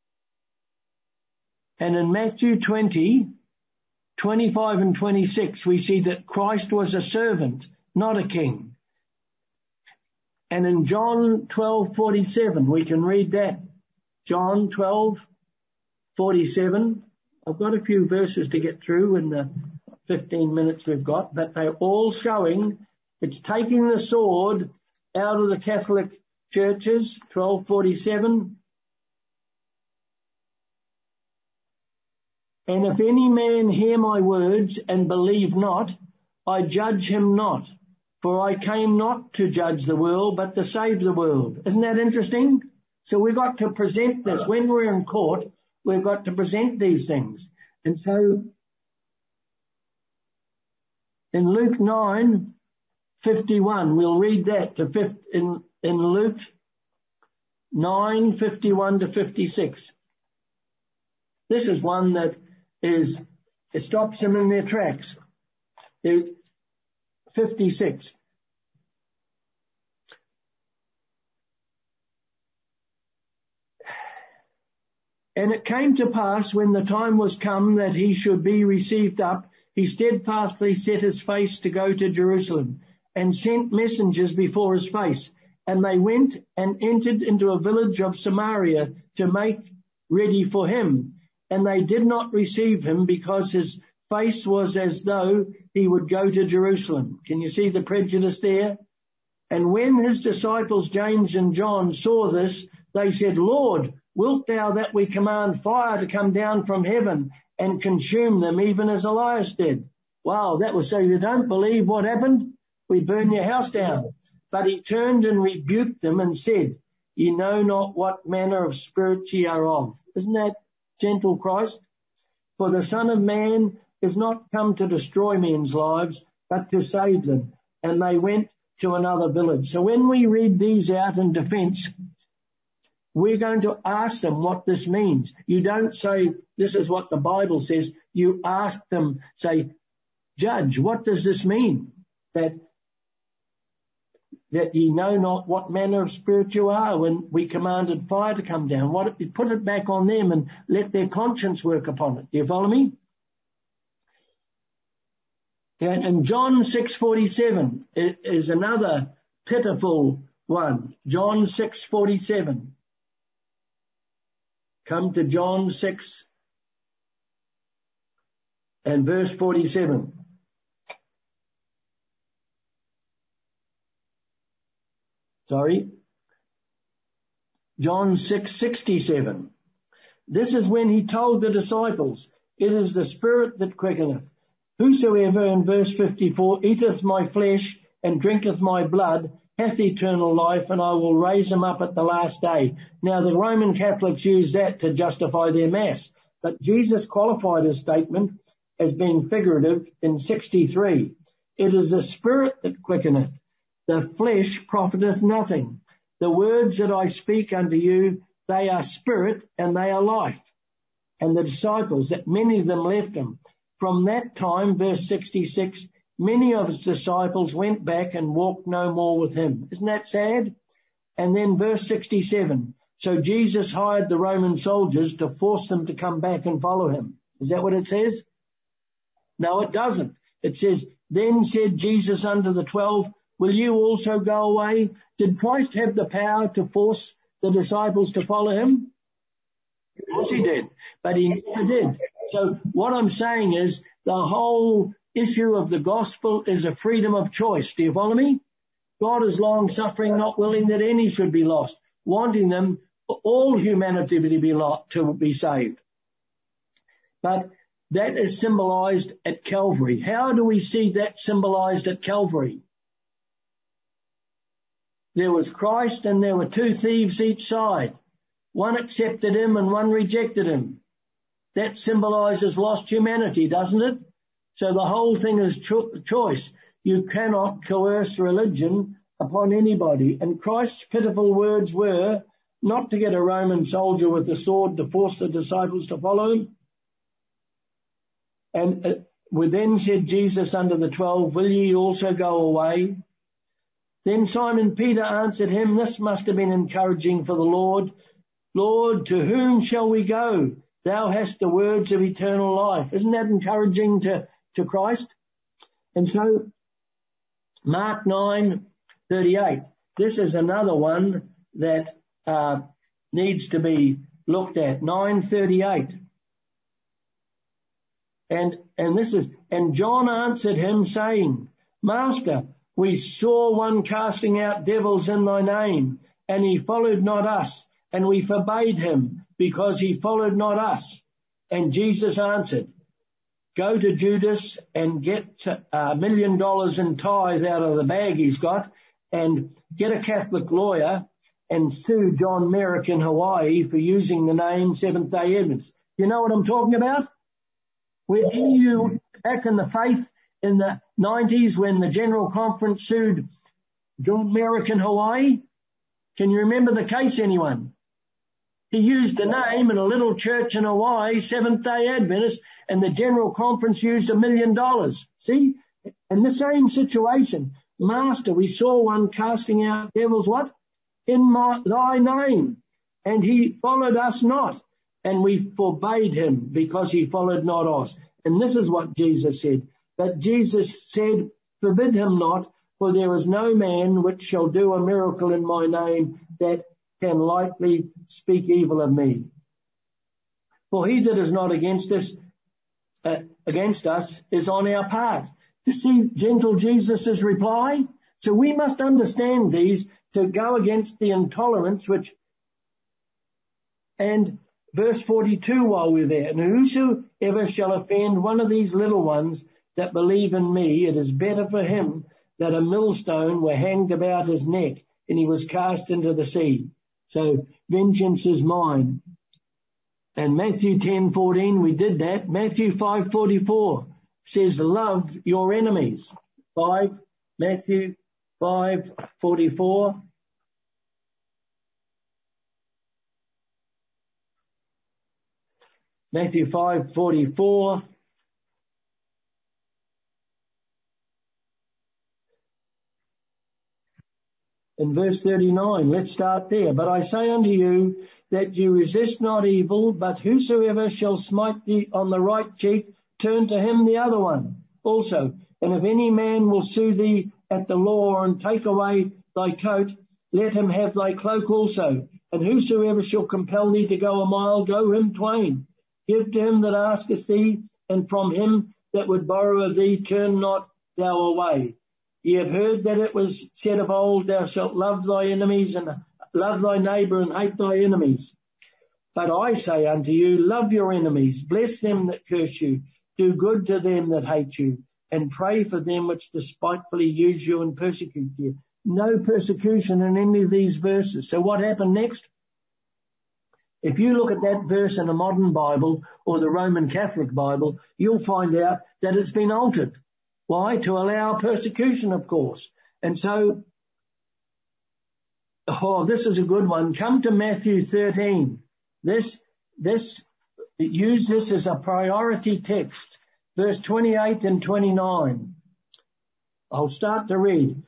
[SPEAKER 1] And in Matthew twenty, twenty-five and twenty-six, we see that Christ was a servant, not a king. And in John twelve forty-seven, we can read that. John twelve forty-seven. I've got a few verses to get through in the fifteen minutes we've got, but they're all showing it's taking the sword out of the Catholic churches. twelve forty-seven. And if any man hear my words and believe not, I judge him not. For I came not to judge the world, but to save the world. Isn't that interesting? So we've got to present this. When we're in court, we've got to present these things. And so in Luke nine fifty-one, we'll read that to fifth, in, in Luke nine fifty-one to fifty-six. This is one that is, it stops them in their tracks. They're fifty-six. And it came to pass when the time was come that he should be received up, he steadfastly set his face to go to Jerusalem, and sent messengers before his face. And they went and entered into a village of Samaria to make ready for him. And they did not receive him, because his face was as though he would go to Jerusalem. Can you see the prejudice there? And when his disciples James and John saw this, they said, Lord, wilt thou that we command fire to come down from heaven and consume them, even as Elias did? Wow, that was so you don't believe what happened? We burn your house down. But he turned and rebuked them and said, ye know not what manner of spirit ye are of. Isn't that gentle Christ? For the Son of Man is not come to destroy men's lives, but to save them. And they went to another village. So when we read these out in defense, we're going to ask them what this means. You don't say, this is what the Bible says. You ask them, say, Judge, what does this mean? That, that ye know not what manner of spirit you are, when we commanded fire to come down. What, put it back on them and let their conscience work upon it. Do you follow me? And, and John six forty-seven is another pitiful one. John six forty-seven. Come to John six and verse forty-seven. Sorry. John six sixty-seven. This is when he told the disciples, it is the Spirit that quickeneth. Whosoever, in verse fifty-four, eateth my flesh and drinketh my blood, hath eternal life, and I will raise him up at the last day. Now, the Roman Catholics use that to justify their Mass, but Jesus qualified his statement as being figurative in sixty-three. It is the Spirit that quickeneth. The flesh profiteth nothing. The words that I speak unto you, they are spirit and they are life. And the disciples, that many of them left him. From that time, verse sixty-six, many of his disciples went back and walked no more with him. Isn't that sad? And then verse sixty-seven. So Jesus hired the Roman soldiers to force them to come back and follow him. Is that what it says? No, it doesn't. It says, then said Jesus unto the twelve, will you also go away? Did Christ have the power to force the disciples to follow him? Of course he did, but he never did. So what I'm saying is the whole issue of the gospel is a freedom of choice. Do you follow me? God is long suffering, not willing that any should be lost, wanting them, all humanity to be lost, to be saved. But that is symbolized at Calvary. How do we see that symbolized at Calvary? There was Christ and there were two thieves each side. One accepted him and one rejected him. that symbolises lost humanity, doesn't it? So the whole thing is cho- choice. You cannot coerce religion upon anybody. And Christ's pitiful words were not to get a Roman soldier with a sword to force the disciples to follow him. And uh, we then said Jesus unto the twelve, will ye also go away? Then Simon Peter answered him, this must have been encouraging for the Lord. Lord, to whom shall we go? Thou hast the words of eternal life. Isn't that encouraging to, to Christ? And so, Mark nine thirty-eight. This is another one that uh, needs to be looked at. nine thirty-eight. And, and this is, and John answered him saying, Master, we saw one casting out devils in thy name, and he followed not us, and we forbade him, because he followed not us. And Jesus answered, go to Judas and get a million dollars in tithe out of the bag he's got, and get a Catholic lawyer and sue John Merrick in Hawaii for using the name Seventh-day Adventists. You know what I'm talking about? Were any of you back in the faith in the nineties when the General Conference sued John Merrick in Hawaii? Can you remember the case, anyone? He used a name in a little church in Hawaii, Seventh-day Adventist, and the General Conference used a million dollars. See? In the same situation, Master, we saw one casting out devils, what? In my, thy name. And he followed us not. And we forbade him because he followed not us. And this is what Jesus said. But Jesus said, forbid him not, for there is no man which shall do a miracle in my name that can lightly speak evil of me. For he that is not against us, uh, against us is on our part. To see gentle Jesus' reply. So we must understand these to go against the intolerance which, and verse forty-two while we're there, and whosoever shall offend one of these little ones that believe in me, it is better for him that a millstone were hanged about his neck and he was cast into the sea. So vengeance is mine. And Matthew ten fourteen, we did that. Matthew five forty-four says, love your enemies. Five, Matthew five forty-four. Matthew five forty-four. In verse thirty-nine, let's start there. But I say unto you that you resist not evil, but whosoever shall smite thee on the right cheek, turn to him the other one also. And if any man will sue thee at the law and take away thy coat, let him have thy cloak also. And whosoever shall compel thee to go a mile, go him twain. Give to him that asketh thee, and from him that would borrow of thee, turn not thou away. Ye have heard that it was said of old, thou shalt love thy enemies and love thy neighbour and hate thy enemies. But I say unto you, love your enemies, bless them that curse you, do good to them that hate you, and pray for them which despitefully use you and persecute you. No persecution in any of these verses. So what happened next? If you look at that verse in a modern Bible or the Roman Catholic Bible, you'll find out that it's been altered. Why? To allow persecution, of course. And so, oh, this is a good one. Come to Matthew thirteen. This, this, use this as a priority text. Verse twenty-eight and twenty-nine. I'll start to read.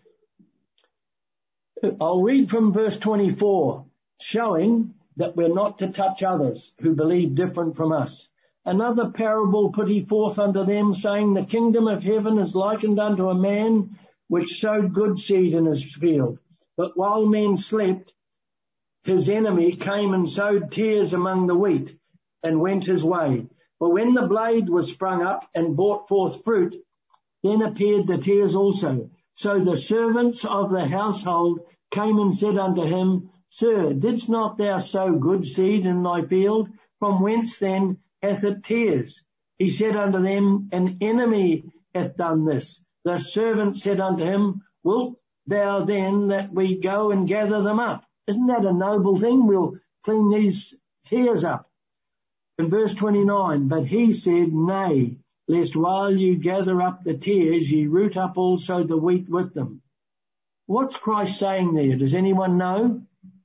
[SPEAKER 1] I'll read from verse twenty-four, showing that we're not to touch others who believe different from us. Another parable put he forth unto them, saying, the kingdom of heaven is likened unto a man which sowed good seed in his field. But while men slept, his enemy came and sowed tares among the wheat, and went his way. But when the blade was sprung up and brought forth fruit, then appeared the tares also. So the servants of the household came and said unto him, Sir, didst not thou sow good seed in thy field? From whence then hath it tares? He said unto them, An enemy hath done this. The servant said unto him, Wilt thou then that we go and gather them up? Isn't that a noble thing? We'll clean these tares up. In verse twenty-nine, but he said, nay, lest while you gather up the tares, ye root up also the wheat with them. What's Christ saying there? Does anyone know?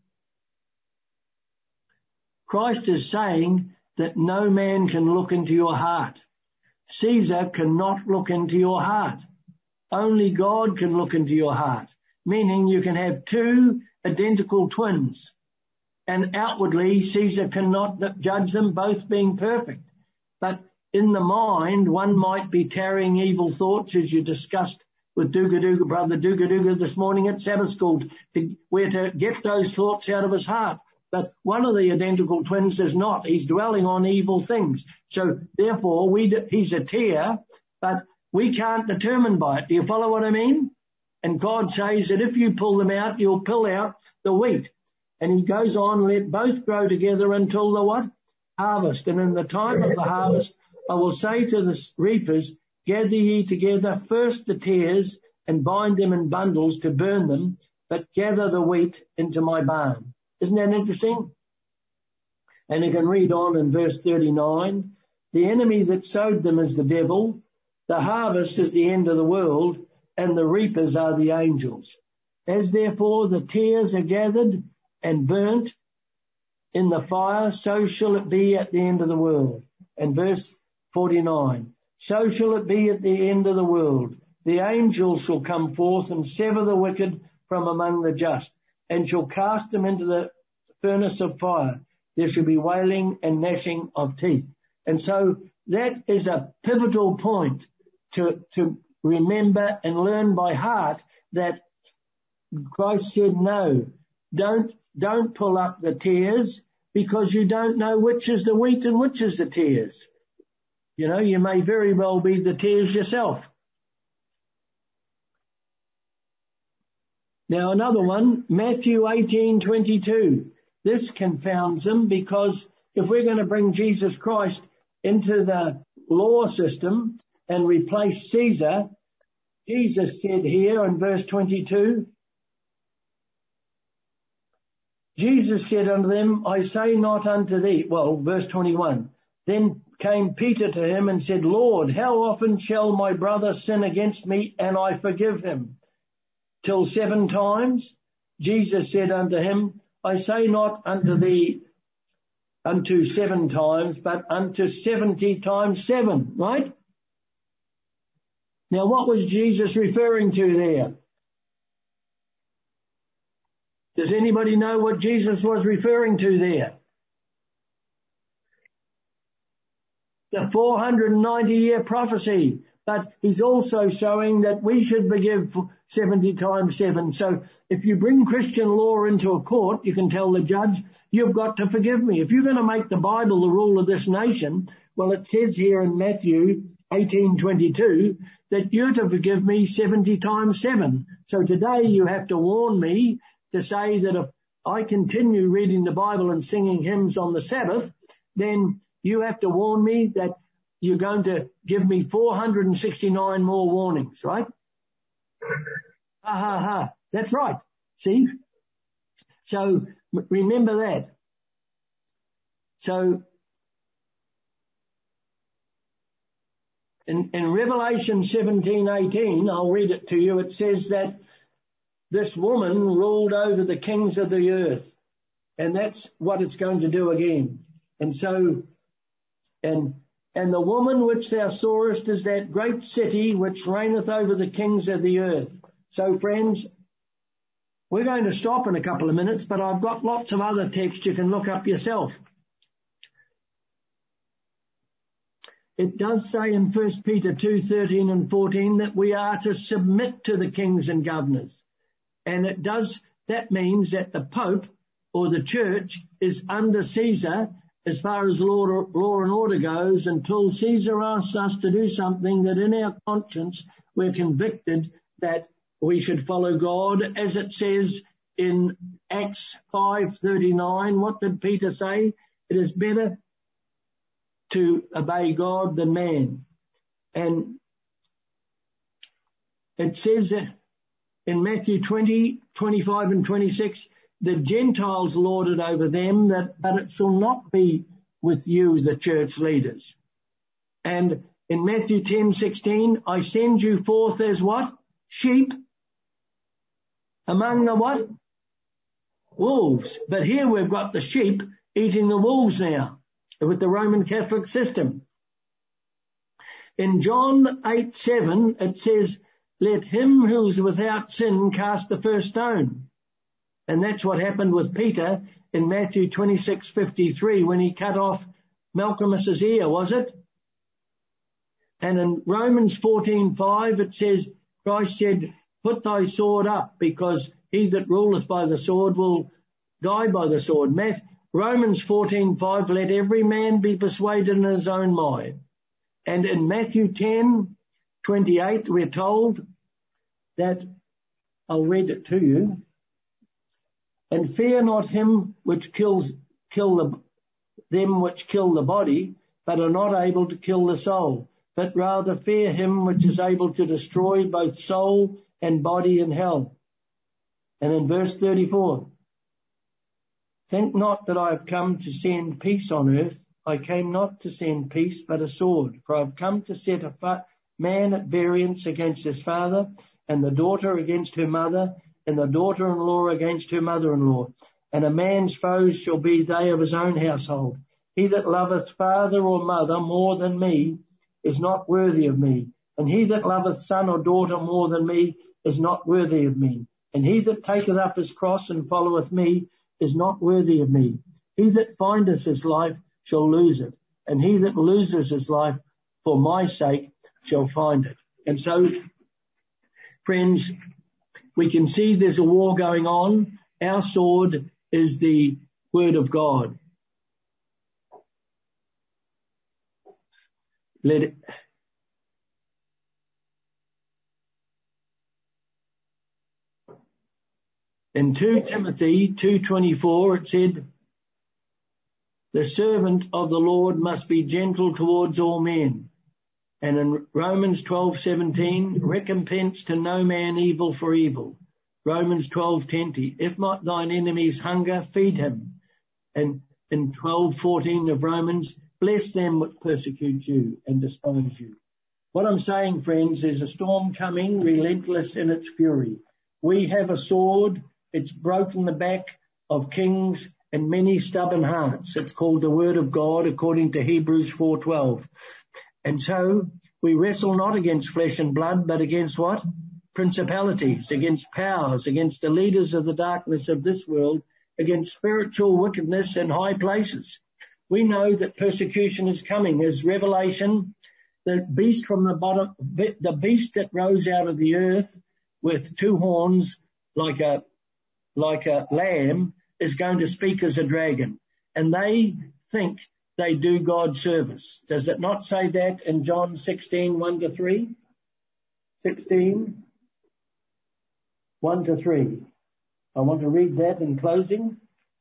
[SPEAKER 1] Christ is saying that no man can look into your heart. Caesar cannot look into your heart. Only God can look into your heart, meaning you can have two identical twins, and outwardly Caesar cannot judge them, both being perfect. But in the mind, one might be carrying evil thoughts, as you discussed with Duga Duga, Brother Duga Duga this morning at Sabbath school, to, where to get those thoughts out of his heart. But one of the identical twins is not. He's dwelling on evil things. So therefore, we, he's a tear, but we can't determine by it. Do you follow what I mean? And God says that if you pull them out, you'll pull out the wheat. And he goes on, let both grow together until the what? Harvest. And in the time of the harvest, I will say to the reapers, gather ye together first the tares and bind them in bundles to burn them, but gather the wheat into my barn. Isn't that interesting? And you can read on in verse thirty-nine, the enemy that sowed them is the devil, the harvest is the end of the world, and the reapers are the angels. As therefore the tares are gathered and burnt in the fire, so shall it be at the end of the world. And verse forty-nine, so shall it be at the end of the world. The angels shall come forth and sever the wicked from among the just, and shall cast them into the furnace of fire. There shall be wailing and gnashing of teeth. And so that is a pivotal point to, to remember and learn by heart, that Christ said, no, don't, don't pull up the tares, because you don't know which is the wheat and which is the tares. You know, you may very well be the tares yourself. Now another one, Matthew eighteen twenty-two. This confounds them, because if we're going to bring Jesus Christ into the law system and replace Caesar, Jesus said here in verse twenty-two, Jesus said unto them, I say not unto thee, well, verse twenty-one, then came Peter to him and said, Lord, how often shall my brother sin against me and I forgive him? Till seven times? Jesus said unto him, I say not unto thee unto seven times, but unto seventy times seven, right? Now what was Jesus referring to there? Does anybody know what Jesus was referring to there? The four hundred ninety year prophecy. But he's also showing that we should forgive seventy times seven. So if you bring Christian law into a court, you can tell the judge, you've got to forgive me. If you're going to make the Bible the rule of this nation, well, it says here in Matthew eighteen twenty-two that you're to forgive me seventy times seven. So today you have to warn me to say that if I continue reading the Bible and singing hymns on the Sabbath, then you have to warn me that you're going to give me four hundred sixty-nine more warnings, right? Ha ha ha. That's right. See? So remember that. So in, in Revelation seventeen eighteen, I'll read it to you. It says that this woman ruled over the kings of the earth. And that's what it's going to do again. And so, and And the woman which thou sawest is that great city which reigneth over the kings of the earth. So friends, we're going to stop in a couple of minutes, but I've got lots of other texts you can look up yourself. It does say in First Peter two thirteen and fourteen that we are to submit to the kings and governors. And it does, that means that the Pope or the church is under Caesar as far as law, law and order goes, until Caesar asks us to do something that in our conscience we're convicted that we should follow God. As it says in Acts five thirty-nine, what did Peter say? It is better to obey God than man. And it says that in Matthew twenty, twenty-five and twenty-six, the Gentiles lord it over them, that, but it shall not be with you, the church leaders. And in Matthew ten sixteen, I send you forth as what? Sheep among the what? Wolves. But here we've got the sheep eating the wolves now with the Roman Catholic system. In John eight seven, it says, let him who's without sin cast the first stone. And that's what happened with Peter in Matthew twenty-six fifty-three when he cut off Malcolmus's ear, was it? And in Romans fourteen five, it says, Christ said, put thy sword up, because he that ruleth by the sword will die by the sword. Math, Romans fourteen five, let every man be persuaded in his own mind. And in Matthew ten twenty-eight, we're told that, I'll read it to you, and fear not him which kills, kill the, them which kill the body, but are not able to kill the soul, but rather fear him which is able to destroy both soul and body in hell. And in verse thirty-four, think not that I have come to send peace on earth. I came not to send peace, but a sword. For I have come to set a fa- man at variance against his father, and the daughter against her mother, and the daughter-in-law against her mother-in-law. And a man's foes shall be they of his own household. He that loveth father or mother more than me is not worthy of me. And he that loveth son or daughter more than me is not worthy of me. And he that taketh up his cross and followeth me is not worthy of me. He that findeth his life shall lose it, and he that loses his life for my sake shall find it. And so, friends, we can see there's a war going on. Our sword is the word of God. Let it, in two Timothy two twenty-four, it said, the servant of the Lord must be gentle towards all men. And in Romans twelve seventeen, recompense to no man evil for evil. Romans twelve twenty, if not thine enemies hunger, feed him. And in twelve fourteen of Romans, bless them which persecute you and despise you. What I'm saying, friends, is a storm coming, relentless in its fury. We have a sword. It's broken the back of kings and many stubborn hearts. It's called the Word of God, according to Hebrews four twelve. And so we wrestle not against flesh and blood, but against what? Principalities, against powers, against the leaders of the darkness of this world, against spiritual wickedness in high places. We know that persecution is coming. As Revelation, the beast from the bottom, the beast that rose out of the earth with two horns like a, like a lamb, is going to speak as a dragon. And they think they do God service. Does it not say that in John sixteen, one to three? sixteen, one to three. I want to read that in closing.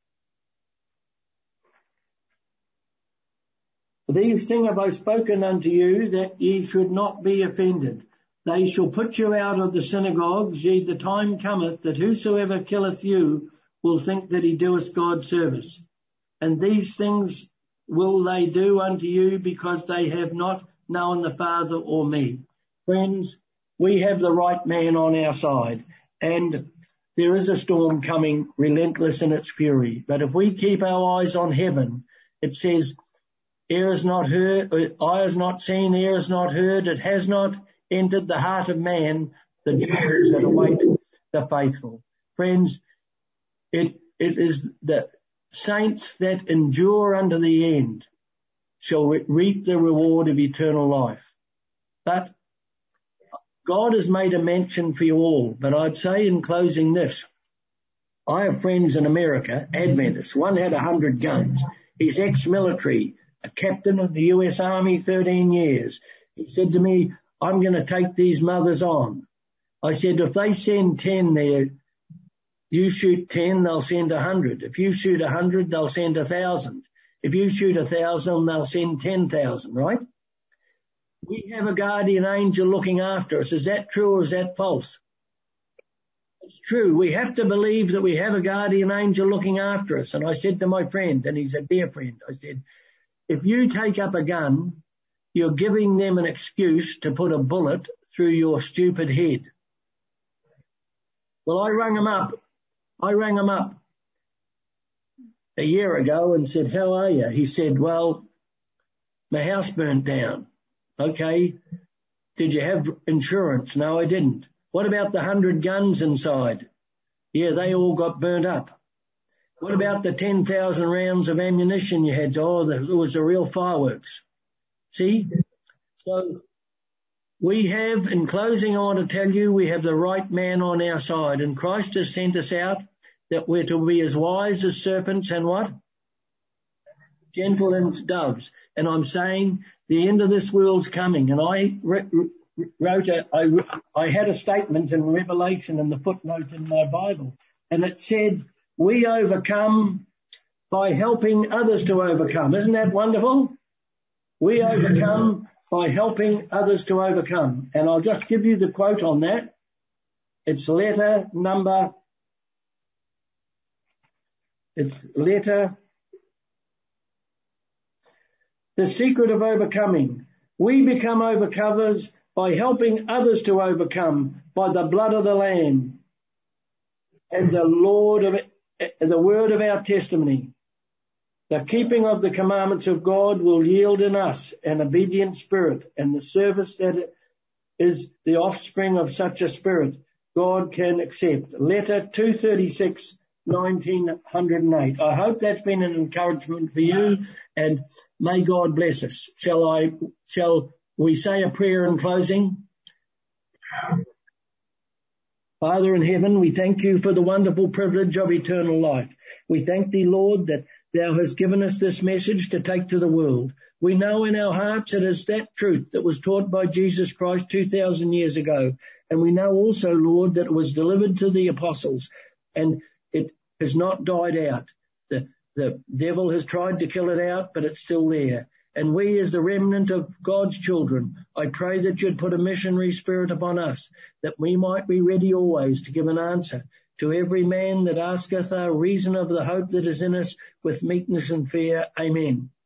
[SPEAKER 1] These things have I spoken unto you, that ye should not be offended. They shall put you out of the synagogues, yea, the time cometh that whosoever killeth you will think that he doeth God service. And these things will they do unto you, because they have not known the Father or me. Friends, we have the right man on our side, and there is a storm coming, relentless in its fury. But if we keep our eyes on heaven, it says, ear is not heard, eye is not seen, ear is not heard, it has not entered the heart of man, the joys that await the faithful. Friends, it, it is the saints that endure unto the end shall re- reap the reward of eternal life. But God has made a mention for you all. But I'd say in closing this, I have friends in America, Adventists. One had a hundred guns. He's ex-military, a captain of the U S Army, thirteen years. He said to me, I'm going to take these mothers on. I said, if they send ten there, you shoot ten, they'll send a hundred. If you shoot a hundred, they'll send a thousand. If you shoot a thousand, they'll send ten thousand, right? We have a guardian angel looking after us. Is that true or is that false? It's true. We have to believe that we have a guardian angel looking after us. And I said to my friend, and he's a dear friend, I said, if you take up a gun, you're giving them an excuse to put a bullet through your stupid head. Well, I rang him up. I rang him up a year ago and said, how are you? He said, well, my house burnt down. Okay. Did you have insurance? No, I didn't. What about the hundred guns inside? Yeah, they all got burnt up. What about the ten thousand rounds of ammunition you had? Oh, the, it was the real fireworks. See? So we have, in closing, I want to tell you, we have the right man on our side, and Christ has sent us out that we're to be as wise as serpents and what? Gentle as doves. And I'm saying the end of this world's coming. And I re- wrote a, I, I had a statement in Revelation in the footnote in my Bible, and it said, we overcome by helping others to overcome. Isn't that wonderful? We overcome by helping others to overcome. And I'll just give you the quote on that. It's letter number, it's letter, the secret of overcoming. We become overcomers by helping others to overcome by the blood of the Lamb and the Lord of the word of our testimony. The keeping of the commandments of God will yield in us an obedient spirit, and the service that is the offspring of such a spirit God can accept. Letter two thirty-six, nineteen oh eight. I hope that's been an encouragement for you, and may God bless us. Shall I, shall we say a prayer in closing? Father in heaven, we thank you for the wonderful privilege of eternal life. We thank thee, Lord, that thou hast given us this message to take to the world. We know in our hearts it is that truth that was taught by Jesus Christ two thousand years ago. And we know also, Lord, that it was delivered to the apostles and it has not died out. The, the devil has tried to kill it out, but it's still there. And we, as the remnant of God's children, I pray that you'd put a missionary spirit upon us, that we might be ready always to give an answer to every man that asketh our reason of the hope that is in us with meekness and fear. Amen.